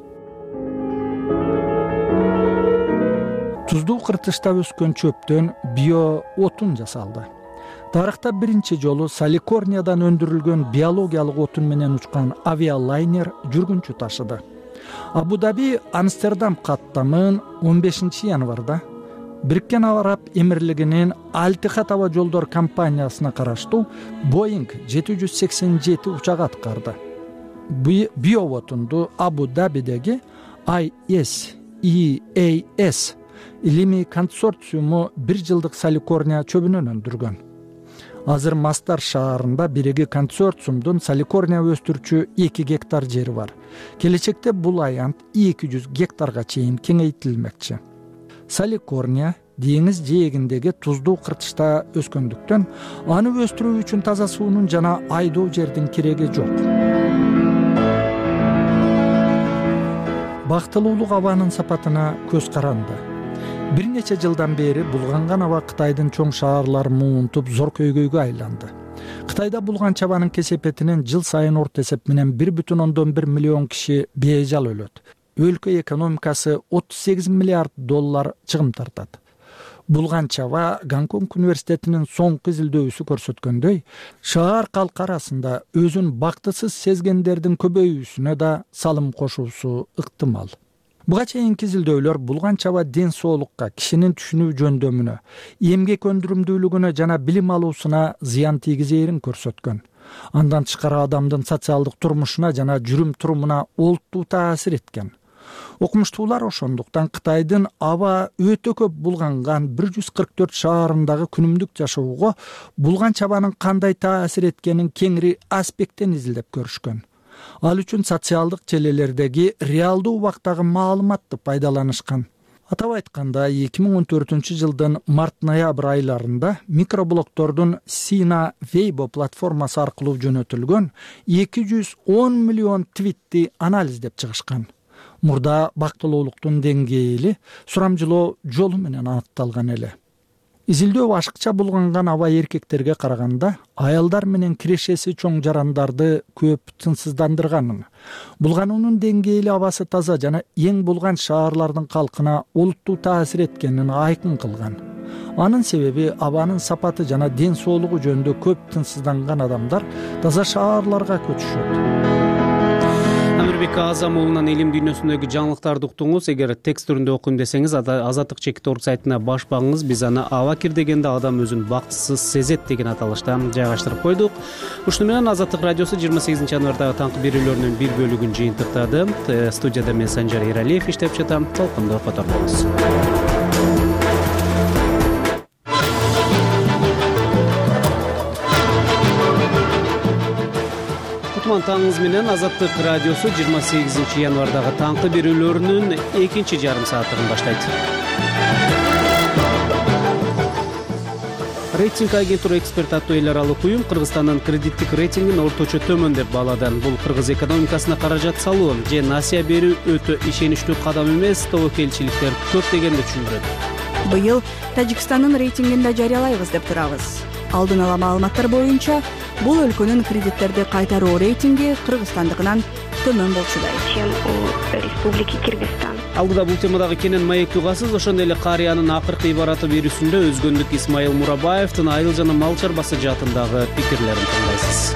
Туздуу кыртышта өскөн чөптөн био отун жасалды. Тарыхта биринчи жолу Саликорниядан өндүрүлгөн биологиялык отун менен учкан авиалайнер жүргүнчү ташыды. Абу-Даби Амстердам каттамын он бешинчи январда Бириккен Араб Эмирлигинин Алтихат аба жолдор компаниясына караштуу Боинг жети жүз сексен жети учагы аткарды. Биоотунду Абу-Дабидеги ай эс и эй эс илимий консорциуму бир жылдык Саликорния чөбүнөн өндүргөн. Азыр Мастар шаарында биреги консорциумдун Саликорния өстүрчү эки гектар жери бар. Келечекте бул аянт эки жүз гектарга чейин кеңейтилмекчи. Саликорния деңиз жээгиндеги туздуу кыртышта өскөндүктөн аны өстүрүү үчүн таза суунун жана айдоо жердин кереги жок. Бактылуулук абанын сапатына көз каранды. Бир нече жылдан бери булганган аба Кытайдын чоң шаарларын муунтуп зор көйгөйгө айланды. Кытайда булган чабанын кесепетинен жыл сайын орто эсеп менен бир бүтүн ондон бир миллион киши бейжал өлөт. Өлкө экономикасы отуз сегиз миллиард доллар чыгым тартат. Булган чаба Гонконг университетинин соңку изилдөөсү көрсөткөндөй, шаар калкы арасында өзүн бактысыз сезгендердин көбөйүүсүнө да салым кошуусу ыктымал. Буга чейинки изилдөөлөр булган чаба ден соолукка, кишинин түшүнүү жөндөмүнө, эмгек өндүрүмдүүлүгүнө жана билим алуусуна зыян тийгизээрин көрсөткөн. Андан тышкары адамдын социалдык турмушуна жана жүрүм турумуна олуттуу таасир эткен. Окумуштуулар ошондуктан Кытайдын аба өтө көп булганган бир жүз кырк төрт шаарындагы күнүмдүк жашоого булган чабанын кандай таасир эткенин кеңири аспекттен изилдеп көрүшкөн. Ал үчүн социалдык желелердеги реалдуу убактагы маалыматты пайдаланышкан. Атап айтканда, эки миң он төртүнчү жылдын март-ноябрь айларында микроблогтордун Sina Weibo платформасы аркылуу жөнөтүлгөн эки жүз он миллион твитти анализдеп чыгышкан. Мурда бактылуулуктун деңгээли сурамжылоо жолу менен аныкталган эле. изилдөө башкача булганган аба эркектерге караганда аялдар менен кирешеси чоң жарандарды көп тынчсыздандырганын, булгануунун деңгээли абасы таза жана эң булган шаарлардын калкына олуттуу таасир эткенин айкын кылган. Анын себеби абанын сапаты жана ден соолугу жөнүндө көп тынчсызданган адамдар таза шаарларга көчүшөт. Амирбек Азам уулунан илим дүйнөсүндөгү жаңылыктарды уктуңуз. Эгер текст түрүндө окуйм десеңиз, Азаттык чекит орг сайтына башпаңыз. Биз аны аба кир дегенде адам өзүн бактысыз сезет деген аталышта жайгаштырып койдук. Ушуну менен Азаттык радиосу жыйырма сегизинчи январдагы таңкы берүүлөрүнүн бир бөлүгүн жыйынтыктады. Студияда мен Санжар Эралиев иштеп жатам. Толкундо котор болуңуз. Таңыңыз менен Азаттык радиосу жыйырма сегизинчи январдагы таңкы берүүлөрүнүн экинчи жарым саатыгын баштайт. Рейтинг агенттугу эксперт аттуу эл аралык уюм Кыргызстандын кредиттик рейтингин орточо төмөн деп баалады. Бул кыргыз экономикасына каражат салуу же насыя берүү өтө ишеничтүү кадам эмес, тобокелчиликтер көп дегенди түшүндүрөт. Быйыл Тажикстандын рейтингин да жарыялайбыз деп турабыз. Алдын ала маалыматтар боюнча бул өлкөнүн кредиттерди кайтаруу рейтинги кыргызстандыкынан төмөн болчудай. Чем у Республики Кыргызстан. Алдыда бул темадагы кенен маектүү угасыз. Ошондой эле Карыянын акыркы ибараты берүүсүндө өзгөндүк Исмаил Мурабаевдин айыл жана мал чарбасы жаатындагы пикирлерин тыңдайсыз.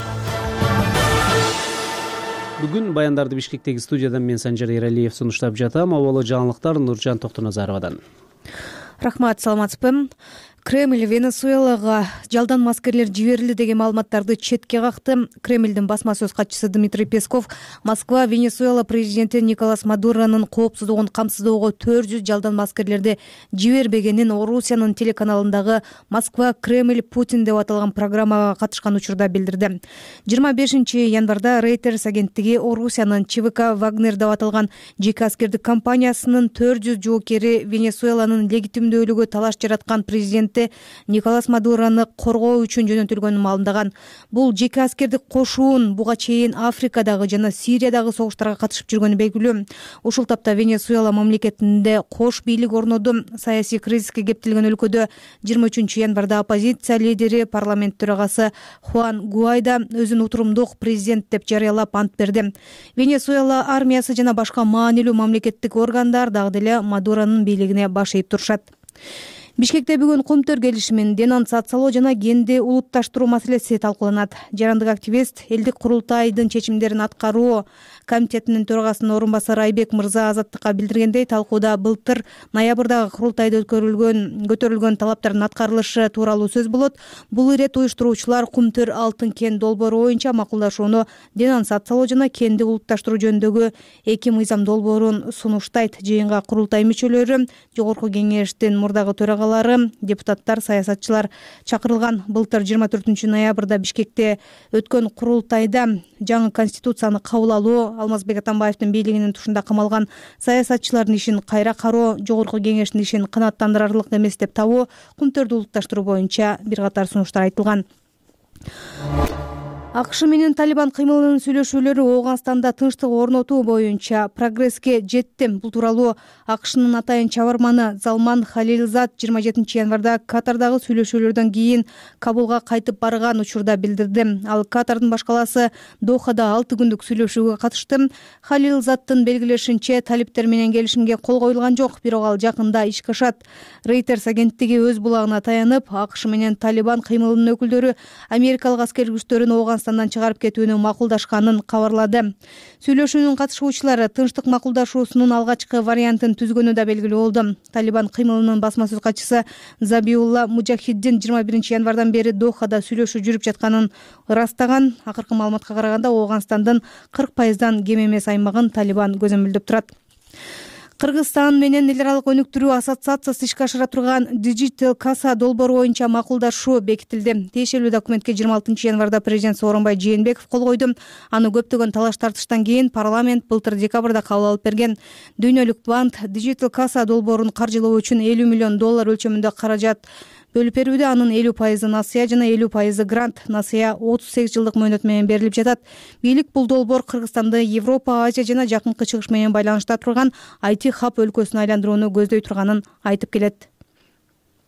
Бүгүн баяндарды Бишкектеги студиядан мен Санжар Эралиев сунуштап жатам. Абалы жаңылыктар Нуржан Токтоназаровадан. Рахмат, саламатсызбы. Кремль Венесуэлага жалдан аскерлер жиберилди деген маалыматтарды четке какты. Кремлдин басма сөз катчысы Дмитрий Песков Москва Венесуэла президенти Николас Мадуронун коопсуздугун камсыздоого төрт жүз жалдан аскерлерди жибербегенин Орусиянын телеканалындагы Москва Кремль Путин деп аталган программага катышкан учурда билдирди. жыйырма бешинчи январда Reuters агенттиги Орусиянын ЧВК Вагнер деп аталган жеке аскердик компаниясынын төрт жүз жоокери Венесуэланын легитимдүүлүгү талаш жараткан президент Николас Мадурону коргоо үчүн жөнөтүлгөнүн маалымдаган. Бул жеке аскердик кошуун буга чейин Африкадагы жана Сириядагы согуштарга катышып жүргөнү белгилүү. Ушул тапта Венесуэла мамлекетинде кош бийлик орноду. Саясий кризиске кептелген өлкөдө жыйырма үчүнчү январда оппозиция лидери, парламент төрагасы Хуан Гуайдо өзүн утурумдук президент деп жарыялап ант берди. Венесуэла армиясы жана башка маанилүү мамлекеттик органдар дагы деле Мадуронун бийлигине баш ийип турушат. Бишкекте бүгүн Кумтөр келишимин денонсациялоо жана кенди улутташтыруу маселеси талкууланат. Жарандык активист элдик курултайдын чечимдерин аткаруу комитетинин төрагасынын орун басары Айбек Мырза Азаттыкка билдиргендей, талкууда былтыр ноябрдагы курултайда өткөрүлгөн көтөрүлгөн талаптардын аткарылышы тууралуу сөз болот. Бул ирет уюштуруучулар Кумтөр алтын кен долбоору боюнча макулдашууну денонсациялоо жана кенди улутташтыруу жөнүндөгү эки мыйзам долбоорун сунуштайт. Жыйынга курултай мүчөлөрү, жогорку кеңештин мурдагы төрагалары, депутаттар, саясатчылар чакырылган. Былтыр жыйырма төртүнчү ноябрда Бишкекте өткөн курултайда жаңы конституцияны кабыл алуу, Алмазбек Атамбаевдин бийлигинин тушунда камалган саясатчылардын ишин кайра кароо, жогорку кеңештин ишин канааттандырарлык эмес деп табуу, Кумтөрдү улутташтыруу боюнча бир катар сунуштар айтылган. АКШ менен Талибан кыймылынын сүйлөшүүлөрү Ооганстанда тынчтык орнотуу боюнча прогресске жетти. Бул тууралуу АКШнын атайын чабарманы Залман Халилзад жыйырма жетинчи январда Катардагы сүйлөшүүлөрдөн кийин Кабулга кайтып барган учурда билдирди. Ал Катардын баш калаасы Дохада алты күндүк сүйлөшүүгө катышты. Халилзаддын белгилешинче, талиптер менен келишимге кол коюлган жок, бирок ал жакында ишке ашат. Reuters агенттиги өз булагына таянып, АКШ менен Талибан кыймылынын өкүлдөрү америкалык аскер күчтөрүн Ооганстандан чыгарып кетүүнү макулдашканын кабарлады. Сүйлөшүүнүн катышуучулары тынчтык макулдашуусунун алгачкы вариантын түзгөнү да белгилүү болду. Талибан кыймылынын басма сөз катчысы Забиулла Мужахиддин жыйырма биринчи январдан бери Дохада сүйлөшүү жүрүп жатканын ырастаган. Акыркы маалыматка караганда Ооганстандын кырк пайыздан кем эмес аймагын Талибан көзөмөлдөп турат. Кыргызстан менен эл аралык өнүктүрүү ассоциациясы ишке ашыра турган Digital Kassa долбоору боюнча макулдашуу бекитилди. Тиешелүү документке жыйырма алтынчы январда президент Сооронбай Жээнбеков кол койду. Аны көптөгөн талаш тартыштан кийин парламент былтыр декабрда кабыл алып берген. Дүйнөлүк банк Digital Kassa долбоорун каржылоо үчүн элүү миллион доллар өлчөмүндө каражат бөлүп берүүдө. Анын элүү пайызы насыя жана элүү пайызы грант. Насыя отуз сегиз жылдык мөөнөт менен берилип жатат. Бийлик бул долбоор Кыргызстанды Европа, Азия жана Жакынкы Чыгыш менен байланышта турган ай ти хаб өлкөсүнө айландырууну көздөй турганын айтып келет.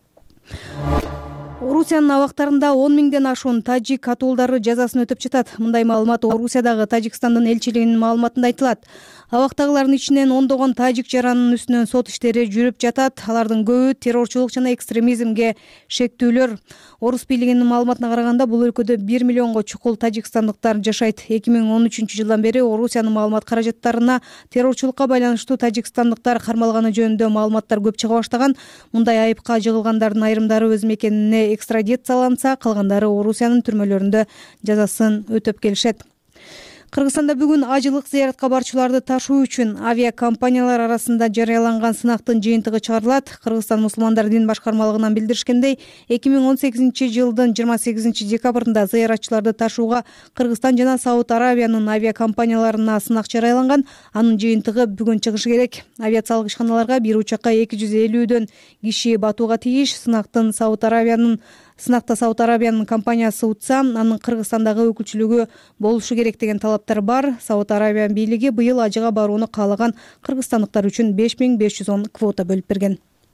Орусиянын абактарында он миңден ашуун тажик атуулдары жазасын өтөп жатат. Мындай маалымат Орусиядагы Тажикстандын элчилигинин маалыматында айтылат. Абактагылардын ичинен ондогон тажик жаранынын үстүнөн сот иштери жүрүп жатат. Алардын көбү террорчулук жана экстремизмге шектүүлөр. Орус бийлигинин маалыматына караганда, бул өлкөдө бир миллионго чукул тажикстандыктар жашайт. эки миң он үчүнчү жылдан бери Орусиянын маалымат каражаттарына террорчулукка байланыштуу тажикстандыктар кармалганы жөнүндө маалыматтар көп чыга баштаган. Мындай айыпка жыгылгандардын айрымдары өз мекенине экстрадицияланса, калгандары Орусиянын түрмөлөрүндө жазасын өтөп келишет. Кыргызстанда бүгүн ажылык зыяратка барчуларды ташуу үчүн авиакомпаниялар арасында жарыяланган сынактын жыйынтыгы чыгарылат. Кыргызстан мусулмандар дин башкармалыгынан билдиришкендей, эки миң он сегизинчи жылдын жыйырма сегизинчи декабрында зыяратчыларды ташууга Кыргызстан жана Сауд Аравиянын авиакомпанияларына сынак жарыяланган. Анын жыйынтыгы бүгүн чыгышы керек. Авиациялык ишканаларга бир учакка эки жүз элүүдөн киши батууга тийиш. Сынактын Сауд Аравиянын Сынакта Сауд Аравиянын компаниясы утса, анын Кыргызстандагы өкүлчүлүгү болушу керек деген талаптар бар. Сауд Аравия бийлиги быйыл ажыга барууну каалаган кыргызстандыктар үчүн беш миң беш жүз он квота бөлүп берген.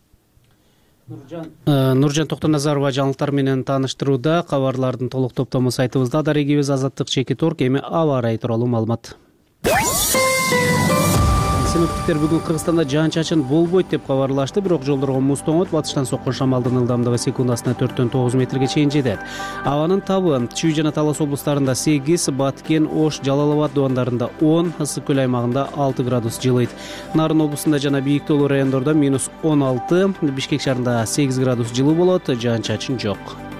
Нуржан Токтоназарова жаңылыктар менен тааныштырууда. Кабарлардын толук топтому сайтыбызда. Дарегибиз Азаттык Чекит орг. Эми аба ырайы тууралуу маалымат. Синоптиктер бүгүн Кыргызстанда жаан-чачын болбойт деп кабарлашты, бирок жолдорго муз тоңот, батыштан соккон шамалдын ылдамдыгы секундасына төрттөн тогуз метрге чейин жетет. Абанын табы Чүй жана Талас облустарында сегиз, Баткен, Ош, Жалал Абад дубандарында он, Ысык көл аймагында алты градус жылыйт. Нарын облусунда жана бийик тоолуу райондордо минус он алты, Бишкек шаарында сегиз градус жылуу болот, жаан-чачын жок.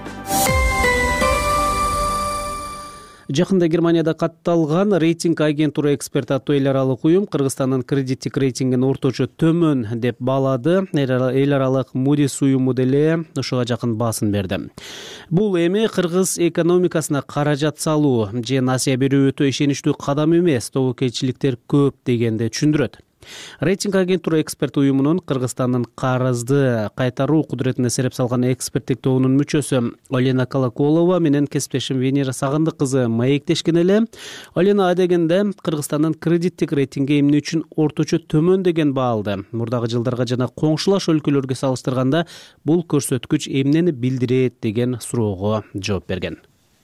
Жакында Германияда катталган рейтинг агентура эксперт аттуу эл аралык уюм Кыргызстандын кредиттик рейтингин орточо төмөн деп баалады. Эл аралык Moody's уюму деле ушуга жакын баасын берди. Бул эми кыргыз экономикасына каражат салуу же насыя берүү өтө ишеничтүү кадам эмес, тобокелчиликтер көп дегенди түшүндүрөт. Рейтинг агентура эксперт уюмунун Кыргызстандын карызды кайтаруу кудуретине сереп салган эксперттик тобунун мүчөсү Олена Колоколова менен кесиптешим Венера Сагындык кызы маектешкен эле. Олена адегенде Кыргызстандын кредиттик рейтинги эмне үчүн орточо төмөн деген баалды. Мурдагы жылдарга жана коңшулаш өлкөлөргө салыштырганда бул көрсөткүч эмнени билдирет деген суроого жооп берген.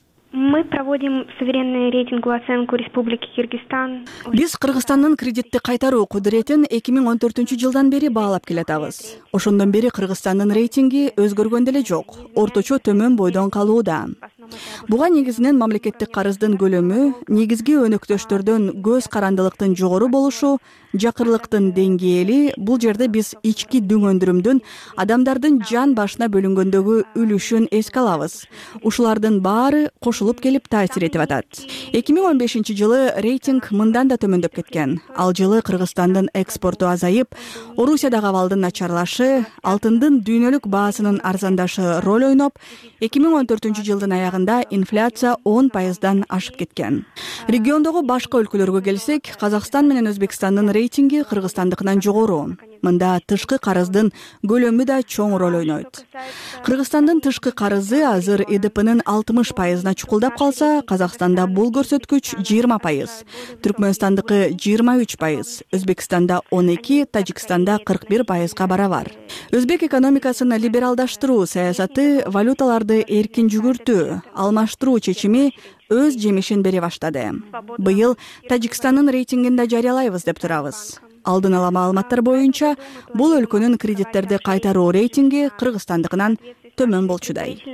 Мы проводим суверенную рейтинговую оценку Республики Кыргызстан. Биз Кыргызстандын кредитти кайтаруу кудуретин эки миң он төртүнчү жылдан бери баалап келатабыз. Ошондон бери Кыргызстандын рейтинги өзгөргөн деле жок, орточо төмөн бойдон калууда. Буга негизинен мамлекеттик карыздын көлөмү, негизги өнөктөштөрдөн көз карандылыктын жогору болушу, жакырлыктын деңгээли, бул жерде биз ички дүң өндүрүмдүн адамдардын жан башына бөлүнгөндөгү үлүшүн эске алабыз. Ушулардын баары кошулуп келип таасир этип атат. эки миң он бешинчи жылы рейтинг мындан да төмөндөп кеткен. Ал жылы Кыргызстандын экспорту азайып, Орусиядагы абалдын начарлашы, алтындын дүйнөлүк баасынын арзандашы роль ойноп, эки миң он төртүнчү жылдын аягында инфляция он пайыздан ашып кеткен. Региондогу башка өлкөлөргө келсек, Казакстан менен Өзбекстандын рейтинги Кыргызстандыкынан жогору. Мында тышкы карыздын көлөмү да чоң роль ойнойт. Кыргызстандын тышкы карызы азыр И Д П'нын алтымыш пайызына чукулдап калса, Казакстанда бул көрсөткүч жыйырма пайыз, Түркмөнстандыкы жыйырма үч пайыз, Өзбекстанда он эки, Тажикстанда кырк бир пайызга барабар. Өзбек экономикасын либералдаштыруу саясаты валюталарды эркин жүгүртүү, алмаштыруу чечими өз жемишин бере баштады. Быйыл Тажикстандын рейтингин да жарыялайбыз деп турабыз. Алдын ала маалыматтар боюнча, бул өлкөнүн кредиттерди кайтаруу рейтинги кыргызстандыкынан төмөн болчудай.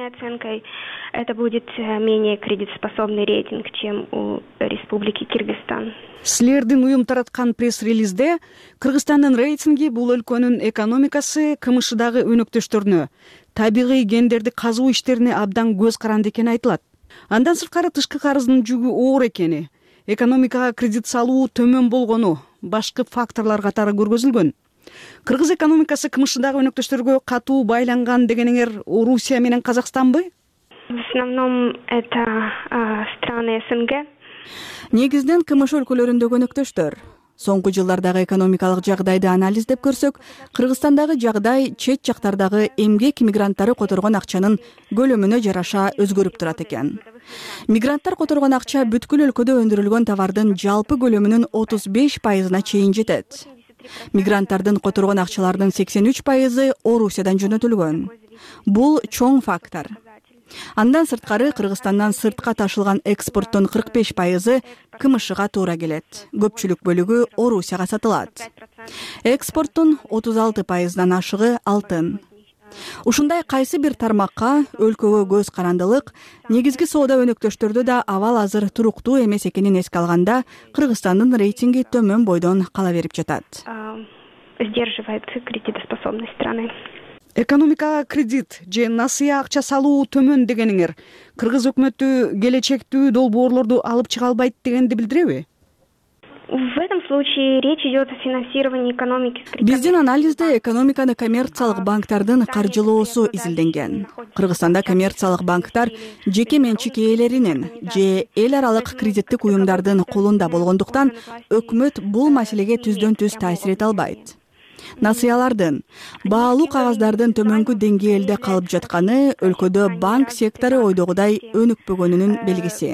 Это будет менее кредитоспособный рейтинг, чем у Республики Кыргызстан. Силердин уюм тараткан пресс-релизде Кыргызстандын рейтинги бул өлкөнүн экономикасы, КМШдагы өнөктөштөрүнө, табигый гендерди казуу иштерине абдан көз каранды экени айтылат. Андан сырткары тышкы карыздын жүгү оор экени, экономикага кредит салуу төмөн болгону, башкы факторлор катары көргөзүлгөн. Кыргыз экономикасы КМШдагы өнөктөштөргө катуу байланган дегениңер Орусия менен Казакстанбы? В основном это а, страны С Н Г. Негизинен КМШ өлкөлөрүндөгү өнөктөштөр. Соңку жылдардагы экономикалык жагдайды анализдеп көрсөк, Кыргызстандагы жагдай чет жактардагы эмгек мигранттары которгон акчанын көлөмүнө жараша өзгөрүп турат экен. Мигранттар которгон акча бүткүл өлкөдө өндүрүлгөн товардын жалпы көлөмүнүн отуз беш пайызына чейин жетет. Мигранттардын которгон акчалардын сексен үч пайызы Орусиядан жөнөтүлгөн. бул чоң фактор. Андан сырткары Кыргызстандан сыртка ташылган экспорттун кырк беш пайызы КМШга туура келет. Көпчүлүк бөлүгү Орусияга сатылат. Экспорттун отуз алты пайыздан ашыгы алтын. Ушундай кайсы бир тармакка өлкөгө көз карандылык негизги соода өнөктөштөрдө да абал азыр туруктуу эмес экенин эске алганда Кыргызстандын рейтинги төмөн бойдон кала берип жатат. Сдерживает кредитоспособность страны. Экономикага кредит же насыя акча салуу төмөн дегениңер Кыргыз өкмөтү келечектүү долбоорлорду алып чыга албайт дегенди билдиреби? В этом случае речь идет о финансировании экономики. Биздин анализде экономиканы коммерциялык банктардын каржылоосу изилденген. Кыргызстанда коммерциялык банктар жеке менчик ээлеринин же эл аралык кредиттик уюмдардын колунда болгондуктан өкмөт бул маселеге түздөн түз таасир эте албайт. Насыялардын, баалуу кагаздардын төмөнкү деңгээлде калып жатканы өлкөдө банк сектору ойдогудай өнүкпөгөнүнүн белгиси.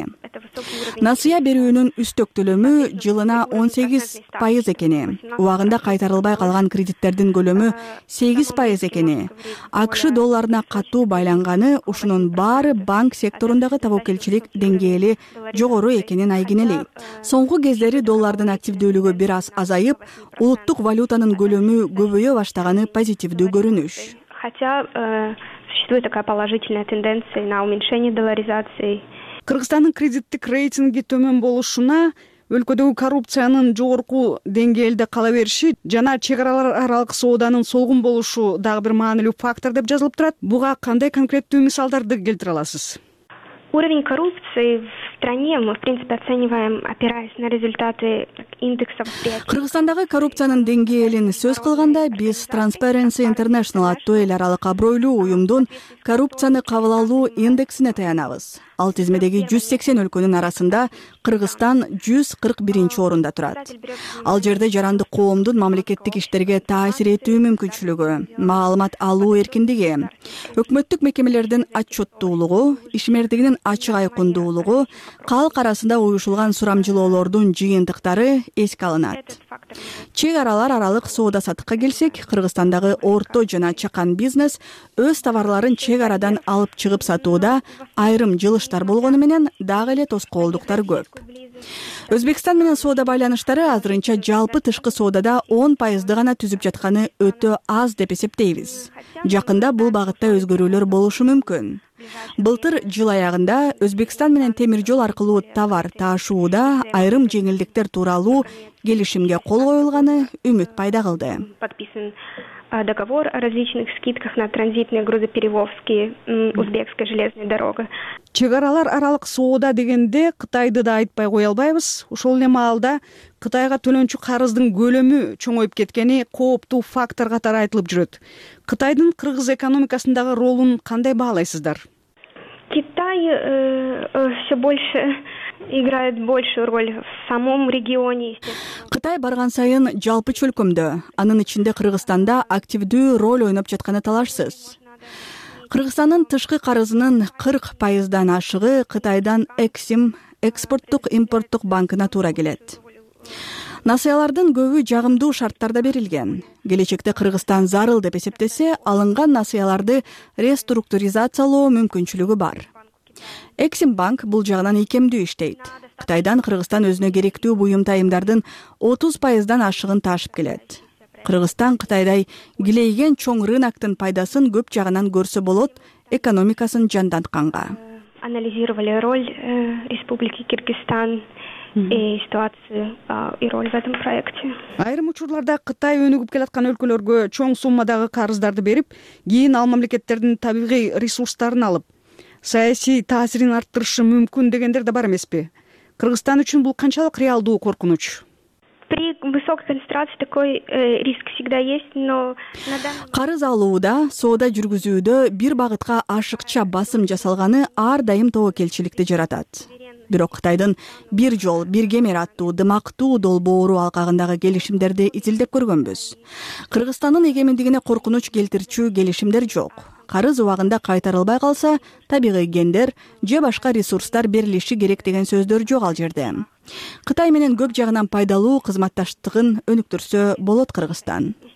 Насыя берүүнүн үстөк төлөмү жылына он сегиз пайыз экени, убагында кайтарылбай калган кредиттердин көлөмү сегиз пайыз экени, АКШ долларына катуу байланганы ушунун баары банк секторундагы тобокелчилик деңгээли жогору экенин айгинелейт. Соңку кездери доллардын активдүүлүгү бир аз азайып, улуттук валютанын көлөмү көбөйө баштаганы позитивдүү көрүнүш. Хотя э, существует такая положительная тенденция на уменьшение долларизации. Кыргызстандын кредиттик рейтинги төмөн болушуна өлкөдөгү коррупциянын жогорку деңгээлде кала бериши жана чек аралар аралык сооданын солгун болушу дагы бир маанилүү фактор деп жазылып турат. Буга кандай конкреттүү мисалдарды келтире аласыз? Уровень коррупции в стране мы, в принципе, оцениваем, опираясь на результаты индексов. Кыргызстандагы коррупциянын деңгээлин сөз кылганда биз Transparency International аттуу эл аралык абройлуу уюмдун коррупцияны кабыл алуу индексине таянабыз. Ал тизмедеги жүз сексен өлкөнүн арасында Кыргызстан жүз кырк биринчи орунда турат. Ал жерде жарандык коомдун мамлекеттик иштерге таасир этүү мүмкүнчүлүгү, маалымат алуу эркиндиги, өкмөттүк мекемелердин отчеттуулугу, ишмердигинин ачык айкындуулугу, калк арасында уюшулган сурамжылоолордун жыйынтыктары эске алынат. Чек аралар аралык соода саттыкка келсек, Кыргызстандагы орто жана чакан бизнес өз товарларын чек арадан алып чыгып сатууда айрым жылыштар болгону менен дагы эле тоскоолдуктар көп. Өзбекстан менен соода байланыштары азырынча жалпы тышкы соодада он пайызды гана түзүп жатканы өтө аз деп эсептейбиз. Жакында бул багытта өзгөрүүлөр болушу мүмкүн. Былтыр жыл аягында Өзбекстан менен темир жол аркылуу товар таашууда айрым жеңилдиктер тууралуу келишимге кол коюлганы үмүт пайда кылды. Подписан договор о различных скидках на транзитные грузоперевозки Узбекская железная дорога. Чек аралар аралык соода дегенде Кытайды да айтпай кое албайбыз. Ошол эле маалда Кытайга төлөнчү карыздын көлөмү чоңоюп кеткени кооптуу фактор катары айтылып жүрөт. Кытайдын Кыргыз экономикасындагы ролун кандай баалайсыздар? Китай э, э, все больше играет большую роль в самом регионе. Кытай барган сайын жалпы чөлкөмдө, анын ичинде Кыргызстанда активдүү роль ойноп жатканы талашсыз. Кыргызстандын тышкы карызынын кырк пайыздан ашыгы Кытайдан Эксим экспорттук импорттук банкына туура келет. Насыялардын көбү жагымдуу шарттарда берилген. Келечекте Кыргызстан зарыл деп эсептесе, алынган насыяларды реструктуризациялоо мүмкүнчүлүгү бар. Эксим банк бул жагынан ийкемдүү иштейт. Кытайдан Кыргызстан өзүнө керектүү буюм тайымдардын отуз пайыздан ашыгын таашып келет. Кыргызстан Кытайдай килейген чоң рыноктун пайдасын көп жагынан көрсө болот, экономикасын жандантканга. Анализировали роль э, Республики Кыргызстан и ситуацию и роль в этом проекте. Айрым учурларда Кытай өнүгүп келаткан өлкөлөргө чоң суммадагы карыздарды берип, кийин ал мамлекеттердин табигый ресурстарын алып, саясий таасирин арттырышы мүмкүн дегендер да бар эмеспи? Кыргызстан үчүн бул канчалык реалдуу коркунуч? При высокой концентрации такой э, риск всегда есть, но на данный... Карыз алууда, соода жүргүзүүдө бир багытка ашыкча басым жасалганы ар дайым тобокелчиликти жаратат. Бирок Кытайдын бир жол, бир кемер аттуу дымактуу долбоору алкагындагы келишимдерди изилдеп көргөнбүз. Кыргызстандын эгемендигине коркунуч келтирчү келишимдер жок. Карыз убагында кайтарылбай калса, табигый гендер же башка ресурстар берилиши керек деген сөздөр жок ал жерде. Кытай менен көп жагынан пайдалуу кызматташтыгын өнүктүрсө болот Кыргызстан.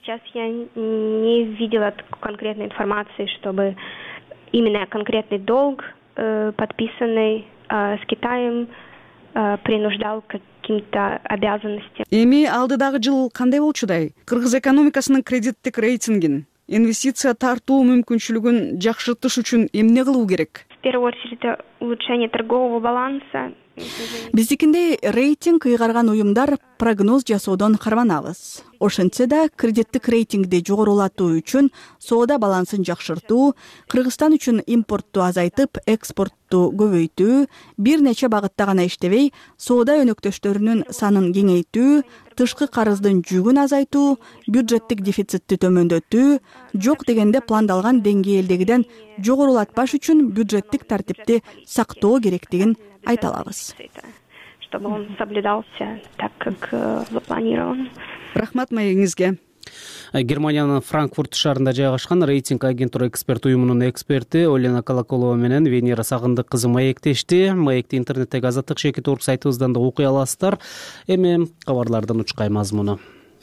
сейчас я не видела конкретной информации, чтобы именно конкретный долг, подписанный с Китаем, принуждал к каким-то обязанностям. Эми алдыдагы жыл кандай болчудай? Кыргыз экономикасынын кредиттик рейтингин, инвестиция тартуу мүмкүнчүлүгүн жакшыртыш үчүн эмне кылуу керек? В первую очередь, это улучшение торгового баланса. Биздикиндей рейтинг ыйгарган уюмдар прогноз жасоодон карманабыз. Ошентсе да кредиттик рейтингди жогорулатуу үчүн соода балансын жакшыртуу, Кыргызстан үчүн импортту азайтып, экспортту көбөйтүү, бир нече багытта гана иштебей, соода өнөктөштөрүнүн санын кеңейтүү, тышкы карыздын жүгүн азайтуу, бюджеттик дефицитти төмөндөтүү, жок дегенде пландалган деңгээлдегиден жогорулатпаш үчүн бюджеттик тартипти сактоо керектигин айта алабыз. Чтобы он соблюдался так, как запланировано. Рахмат маегиңизге. Германиянын Франкфурт шаарында жайгашкан рейтинг агенттура эксперт уюмунун эксперти Олена Колоколова менен Венера Сагындык кызы маектешти. Маекти интернеттеги Азаттык Шекет орг сайтыбыздан да окуй аласыздар. Эми кабарлардан учкай мазмуну.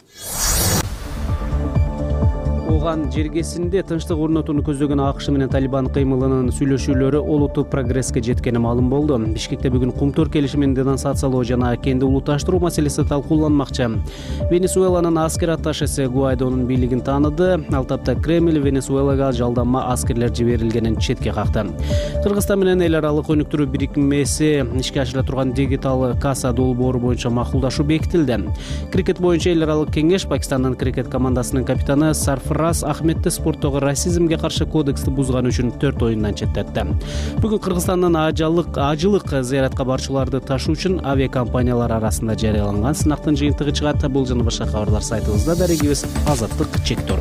Оған жергесинде тынчтык орнотууну көздөгөн АКШ менен Талибан кыймылынын сүйлөшүүлөрү олуттуу прогресске жеткени маалым болду. Бишкекте бүгүн Кумтөр келишимин денонсациялоо жана кенди улутташтыруу маселеси талкууланмакчы. Венесуэланын аскер атташеси Гуайдонун бийлигин тааныды. Ал тапта Кремль Венесуэлага жалданма аскерлер жиберилгенин четке какты. Кыргызстан менен эл аралык өнүктүрүү бирикмеси ишке ашыра турган дигитал касса долбоору боюнча макулдашуу бекитилди. Крикет боюнча эл аралык кеңеш Пакистандын крикет командасынын капитаны Сарфраз Ахметти спорттогу расизмге каршы кодексти бузган үчүн төрт оюндан четтетти. Бүгүн Кыргызстандын ажылык ажылык зыяратка барчуларды ташуу үчүн авиакомпаниялар арасында жарыяланган сынактын жыйынтыгы чыгат. Бул жана башка кабарлар сайтыбызда. Дарегибиз Азаттык Чектор.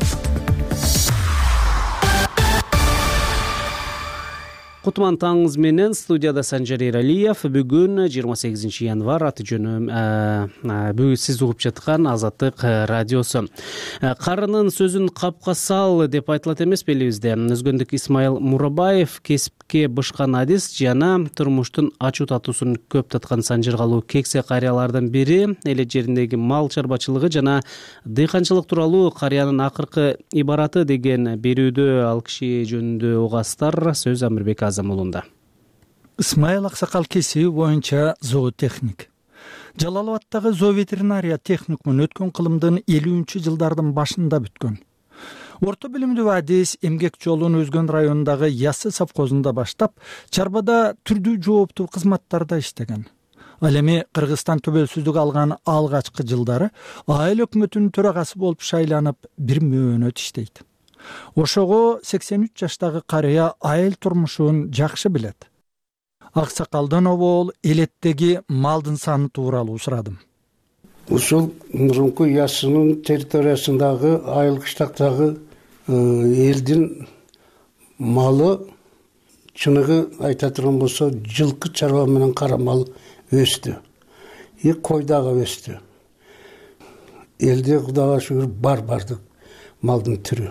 Кутман таңыңыз менен студияда Санжар Эралиев. Бүгүн жыйырма сегизинчи январь, аты жөнүм бүгүн сиз угуп жаткан Азаттык радиосу. Карынын сөзүн капка сал деп айтылат эмеспи элибизде. Өзгөндүк Исмаил Мурабаев кесипке бышкан адис жана турмуштун ачуу татуусун көп таткан санжыргалуу кексе карыялардын бири эле жериндеги мал чарбачылыгы жана дыйканчылык тууралуу карыянын акыркы ибараты деген берүүдө ал киши жөнүндө угасыздар. Сөз Амирбек Азамулунда. Исмаил аксакал кесиби боюнча зоотехник. Жалалабадтагы зооветеринария техникумун өткөн кылымдын элүүнчү жылдардын башында бүткөн. Орто билимдүү адис эмгек жолун Өзгөн районундагы Яссы совхозунда баштап, чарбада түрдүү жооптуу кызматтарда иштеген. Ал эми Кыргызстан төбөлсүздүк алган алгачкы жылдары айыл өкмөтүнүн төрагасы болуп шайланып, бир мөөнөт иштейт. Ошого сексен үч жаштагы карыя айыл турмушун жакшы билет. Аксакалдан обол элеттеги малдын саны тууралуу сурадым. Ушул мурунку Яссынын территориясындагы айыл кыштактагы элдин малы чыныгы айта турган болсо жылкы чарба менен кара мал өстү. И кой дагы өстү. Элде Кудайга шүгүр бар бардык малдын түрү.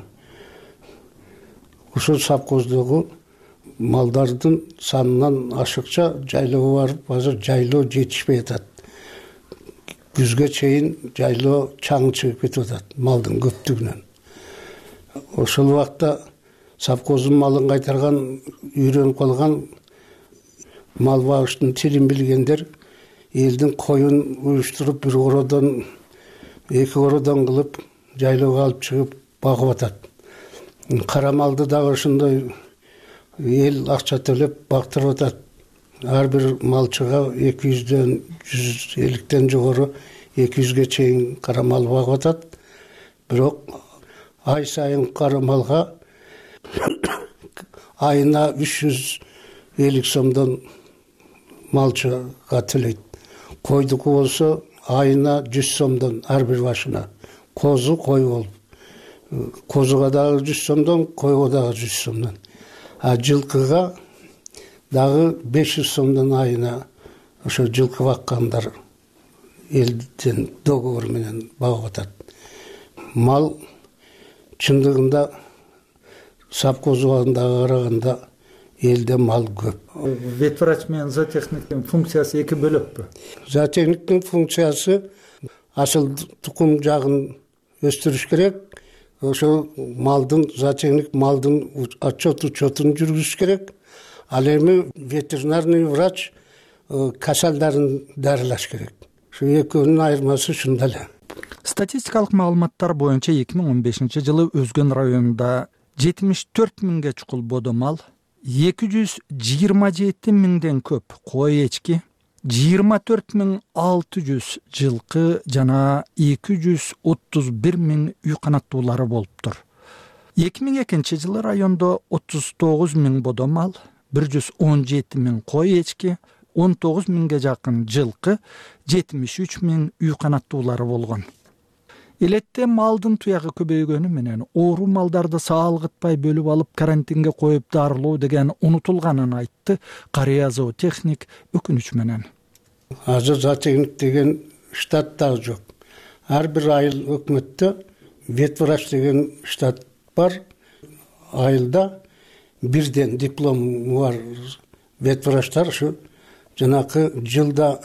Ушул совхоздогу малдардын санынан ашыкча жайлоого барып, азыр жайлоо жетишпей атат. Күзгө чейин жайлоо чаң чыгып кетип атат малдын көптүгүнөн. Ошол убакта совхоздун малын кайтарган, үйрөнүп калган мал багыштын тилин билгендер элдин коюн уюштуруп бир кородон, эки кородон кылып жайлоого алып чыгып багып атат. Кара малды дагы ошондой эл акча төлөп бактырып атат. Ар бир малчыга эки жүздөн жүз элүүдөн жогору эки жүзгө чейин кара мал багып атат. Бирок ай сайын кара малга айына үч жүз элүү сомдон малчыга төлөйт. Койдуку болсо айына жүз сомдон ар бир башына. Козу кой болуп. Козуга дагы жүз сомдон, койго дагы жүз сомдон. А жылкыга дагы беш жүз сомдон айына ошо жылкы баккандар элдин договор менен багып атат. Мал чындыгында совхоз убагындагы караганда элде мал көп. Ветврач менен зоотехниктин функциясы эки бөлөкпү? Зоотехниктин функциясы асыл тукум жагын өстүрүш керек, ошо малдын зоотехник малдын отчет учетун жүргүзүш керек. Ал эми ветеринарный врач касалдарын дарылаш керек. Şu экөөнүн айырмасы ушунда эле. Статистикалык маалыматтар боюнча эки миң он бешинчи жылы Өзгөн районунда жетимиш төрт миңге чукул бодо мал, эки жүз жыйырма жети миңден көп кой эчки, жыйырма төрт миң алты жүз жылкы жана эки жүз отуз бир миң үй канаттуулары болуптур. эки миң экинчи жылы райондо отуз тогуз миң бодо мал, бир жүз он жети миң кой эчки, он тогуз миңге жакын жылкы, жетимиш үч миң үй канаттуулары болгон. Элетте малдын туягы көбөйгөнү менен оору малдарды саалгытпай бөлүп алып карантинге коюп дарылоо деген унутулганын айтты карыя зоотехник өкүнүч менен. Азыр зоотехник деген штат дагы жок. Ар бир айыл өкмөттө ветврач деген штат бар. Айылда бирден диплому бар ветврачтар ушу жанакы жылда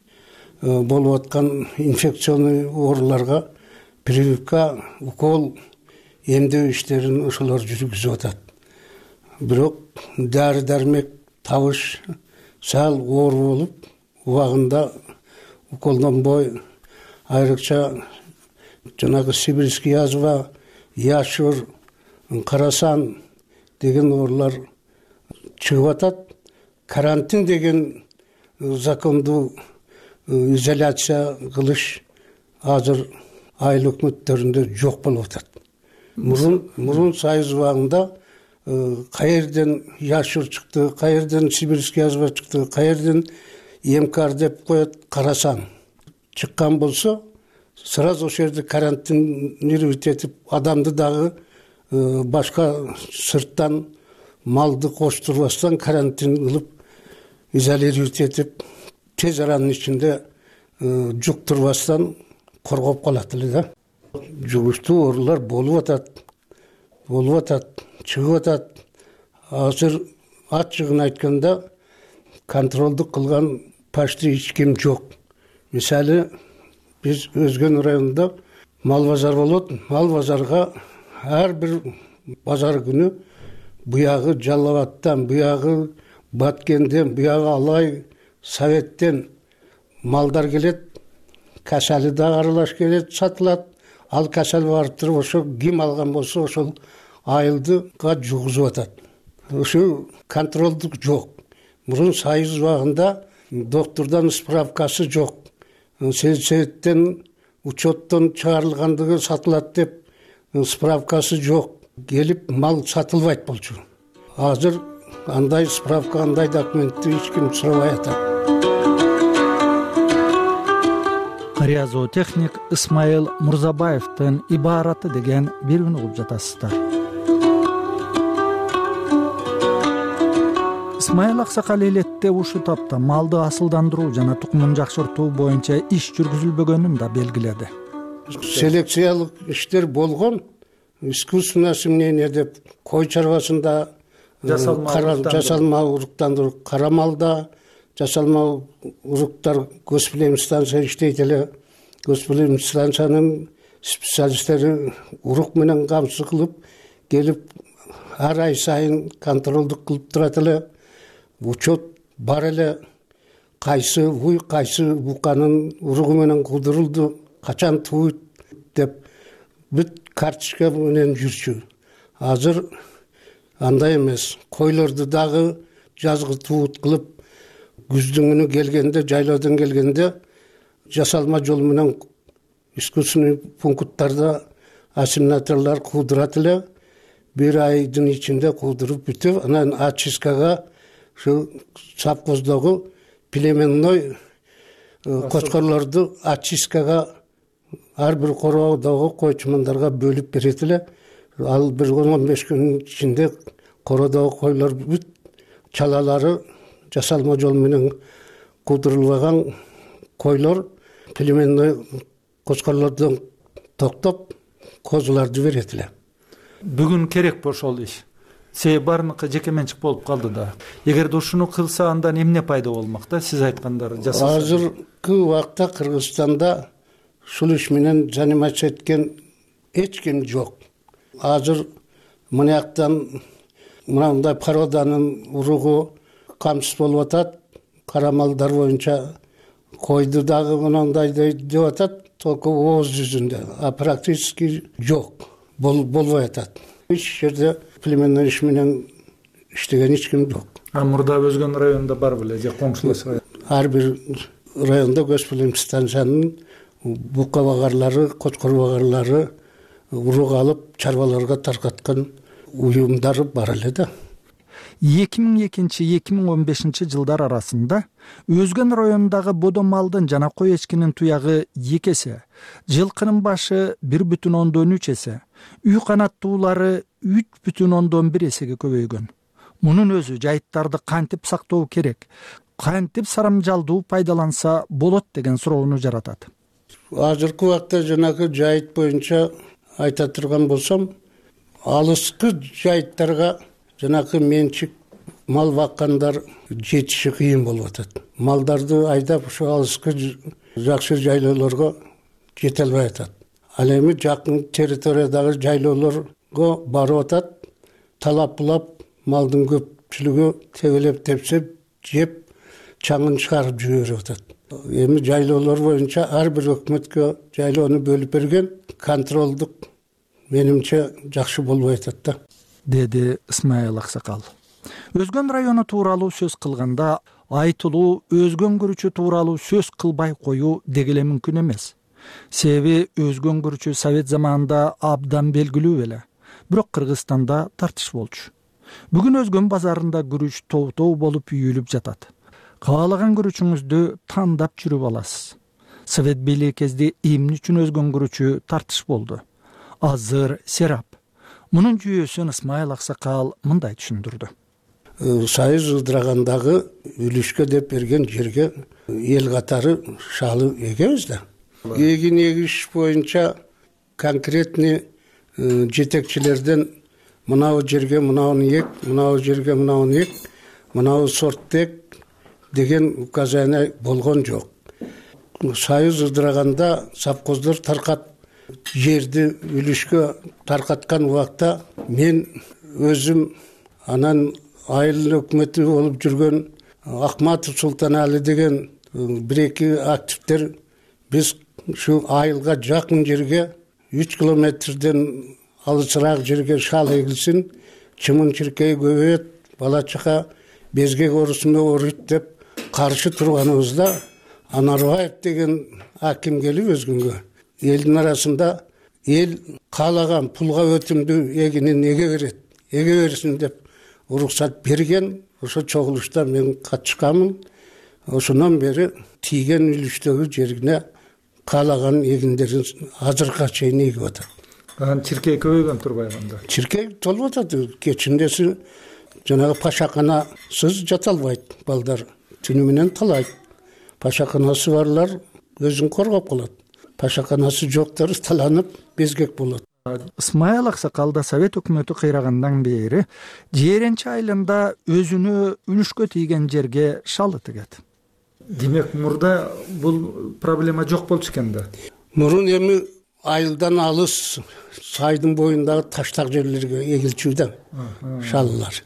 болуп аткан инфекционный ооруларга прививка, укол, эмдөө иштерин ошолор жүргүзүп атат. Бирок дары дармек табыш сал оору болуп, убагында уколдонбой, айрыкча жанагы сибирский язва, яшур, карасан деген оорулар чыгып атат. Карантин деген законду изоляция кылыш азыр айыл өкмөттөрүндө жок болуп атат. Мурун мурун сайыз убагында каерден яшур чыкты, каерден сибирский язва чыкты, каерден эмкар деп коет, карасан чыккан болсо, сразу ошол жерде карантинировать этип, адамды дагы башка сырттан малды коштурбастан карантин кылып, изолировать этип, тез аранын ичинде жуктурбастан коргоп калат эле да. Жугуштуу оорулар болуп атат, болуп атат, чыгып атат. Азыр ачыгын айтканда контролдук кылган почти эч ким жок. Мисалы, биз Өзгөн районунда мал базар болот. Мал базарга ар бир базар күнү буягы Жалал Абадтан, буягы Баткенден, буягы Алай, Советтен малдар келет. Касалы да аралаш келет, сатылат. Ал касал барып туруп, ошо ким алган болсо, ошол айылдыга жугузуп атат. Ошо контролдук жок. Мурун сайыз убагында доктордон справкасы жок. Сельсоветтен учеттон чыгарылгандыгы сатылат деп справкасы жок. Келип мал сатылбайт болчу. Азыр андай справка, андай документти эч ким сурабай атат. Карыя зоотехник Исмаил Мурзабаевдин ибараты деген бирин угуп жатасыздар. Исмаил аксакал элетте ушу тапта малды асылдандыруу жана тукумун жакшыртуу боюнча иш жүргүзүлбөгөнүн да белгиледи. Селекциялык иштер болгон, искусственное осеменение деп кой чарбасында жасалма уруктандыруу, кара малда жасалма уруктар госплем станция иштейт эле. Госплем станциянын специалисттери урук менен камсы кылып келип ар ай сайын контролдук кылып турат эле. Учет бар эле, кайсы уй, кайсы буканын уругу менен кудурулду, качан тууйт деп бүт карточка менен жүрчү. Азыр андай эмес. Койлорду дагы жазгы туут кылып, күздүн күнү келгенде, жайлоодон келгенде жасалма жол менен искусственный пункттарда ассимиляторлор куудурат эле. Бир айдын ичинде куудуруп бүтүп, анан очисткага şu совхоздогу племенной кочкорлорду очисткага ар бир короодогу койчумандарга бөлүп берет эле. Ал бир он беш күнүн ичинде короодогу койлор бүт чалалары жасалма жол менен куудурулбаган койлор племенной кочкорлордон токтоп козуларды берет эле. Бүгүн керек ошол иш. Себеби барыныкы жеке менчик болуп калды да. Эгерде ушуну кылса, андан эмне пайда болмок да? Сиз айткандар жасалса. Азыркы убакта Кыргызстанда ушул иш менен заниматься эткен эч ким жок. азыр мынаяктан мынандай породанын уругу камсыз болуп атат. Кара малдар боюнча койду дагы мынандай деп атат, только ооз жүзүндө, а практически жок, болбой атат. Эч жерде племенный иш менен иштеген эч ким жок. А мурда өзгөн районда бар беле же коңшулаш район? Ар бир районда госпиталь станциянын бука багарлары, коткор багарлары урук алып чарбаларга таркаткан уюмдары бар эле да. эки миң экинчи эки миң он бешинчи жылдар арасында Өзгөн районундагы бодо малдын жана кой эчкинин туягы эки эсе, жылкынын башы бир бүтүн ондон үч эсе, үй канаттуулары үч бүтүн ондон бир эсеге көбөйгөн. Мунун өзү жайыттарды кантип сактоо керек, кантип сарамжалдуу пайдаланса болот деген суроону жаратат. Азыркы убакта жанагы жайыт боюнча айта турган болсом, алыскы жайыттарга жанагы менчик мал баккандар жетиши кыйын болуп атат. Малдарды айдап ушу алыскы жакшы жайлоолорго жете албай атат. Ал эми жакын территориядагы жайлоолорго барып атат, талап булап малдын көпчүлүгү тебелеп тепсеп жеп чаңын чыгарып жиберип атат. Эми жайлоолор боюнча ар бир өкмөткө жайлоону бөлүп берген, контролдук менимче жакшы болбой атат да, деди Исмайыл Аксакал. Өзгөн району тууралуу сөз кылганда айтылуу өзгөн күрүчү тууралуу сөз кылбай коюу дегеле мүмкүн эмес. Себеби өзгөн күрүчү Совет заманында абдан белгилүү эле. Бирок Кыргызстанда тартыш болчу. Бүгүн өзгөн базарында күрүч тоу-тоу болуп үйүлүп жатат. Каалаган күрүчүңүздү тандап жүрүп аласыз. Совет бийлиги кезде эмне үчүн өзгөн күрүчү тартыш болду? Азыр серап. Мунун жүйөсүн Исмайыл Аксакал мындай түшүндүрдү. Союз ыдырагандагы үлүшкө деп берген жерге эл катары шалы эгебиз да. Эгин эгиш боюнча конкретный жетекчилерден мынау жерге мынауну ек, мынау жерге мынауну ек, мынау сорт ек деген указание болгон жок. Союз ыдыраганда совхоздор таркап жерди үлүшкө таркаткан убакта мен өзүм анан айыл өкмөтү болуп жүргөн Акматов Султанали деген бир эки активдер биз ушу айылга жакын жерге үч километрден алысыраак жерге шал эгилсин, чымын чиркей көбөйөт, бала чака безгек оорусуна ооруйт деп каршы турганыбызда Анарбаев деген аким келип өзгөнгө элдин арасында эл каалаган пулга өтүмдүү эгинин эге берет, эге берсин деп уруксат берген. Ошо чогулушта мен катышканмын. Ошондон бери тийген үлүштөгү жерине каалаган эгиндерин азыркыга чейин эгип атат. Анан чиркей көбөйгөн турбайбы анда? Чиркей толуп атат. Кечиндеси жанагы пашаканасыз жата албайт балдар. Түнү менен талайт. Пашаканасы барлар өзүн коргоп калат. Пашаканасы жоктор таланып безгек болот. Исмайыл Аксакалда Совет өкмөтү кыйрагандан бери Жээренчи айылында өзүнө үлүшкө тийген жерге шалы тигет. Демек мурда бул проблема жок болчу экен да. Мурун эми айылдан алыс сайдын боюндагы таштак жерлерге эгилчү да шаллар.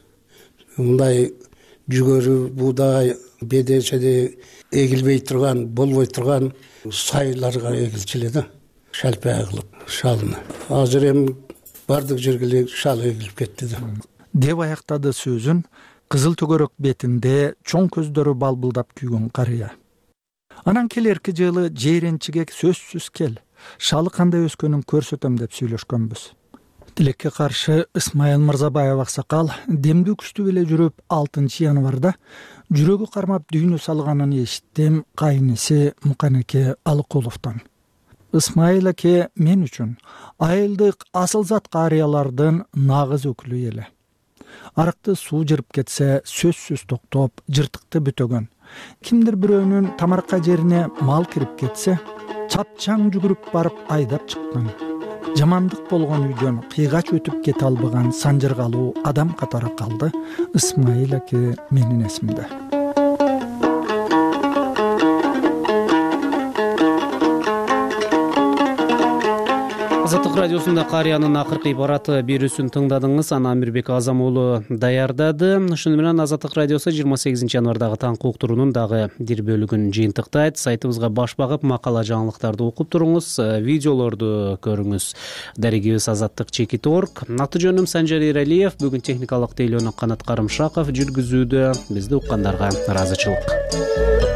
Мындай жүгөрү, буудай, бедеседе эгилбей турган, болбой турган сайларга эгилчү да. Шалпай кылып шалыны. Азыр эми бардык жерге шал эгилип кетти да. Деп аяктады сөзүн кызыл төгөрөк бетинде чоң көздөрү балбылдап күйгөн карыя. Анан келерки жылы Жээренчиге сөзсүз кел, шалы кандай өскөнүн көрсөтөм деп сүйлөшкөнбүз. Тилекке каршы Исмайыл Мырзабаев Аксакал демдүү күчтүү эле жүрүп алтынчы январда жүрөгү кармап дүйнө салганын эшиттим кайниси Муканеке Алыкуловдон. Исмайыл аке мен үчүн айылдык асыл зат карыялардын нагыз өкүлү эле. Арыкты суу жырып кетсе сөзсүз токтоп, жыртыкты бүтөгөн. Кимдир бирөөнүн тамарка жерине мал кирип кетсе, чапчаң жүгүрүп барып айдап чыккан. Жамандык болгон үйдөн кыйгач өтүп кете албаган санжыргалуу адам катары калды. Исмайыл аке менин эсимде. Азаттык радиосунда Карыянын акыркы ибараты берүүсүн тыңдадыңыз. Аны Амирбек Азамуулу даярдады. Ушуну менен Азаттык радиосу жыйырма сегизинчи январдагы таңкы уктуруунун дагы бир бөлүгүн жыйынтыктайт. Сайтыбызга баш багып макала жаңылыктарды окуп туруңуз, видеолорду көрүңүз. Дарегибиз азаттык чекит точка орг. Аты жөнүм Санжар Эралиев. Бүгүн техникалык тейлөөнү Канат Карымшаков жүргүзүүдө. Бизди уккандарга ыраазычылык.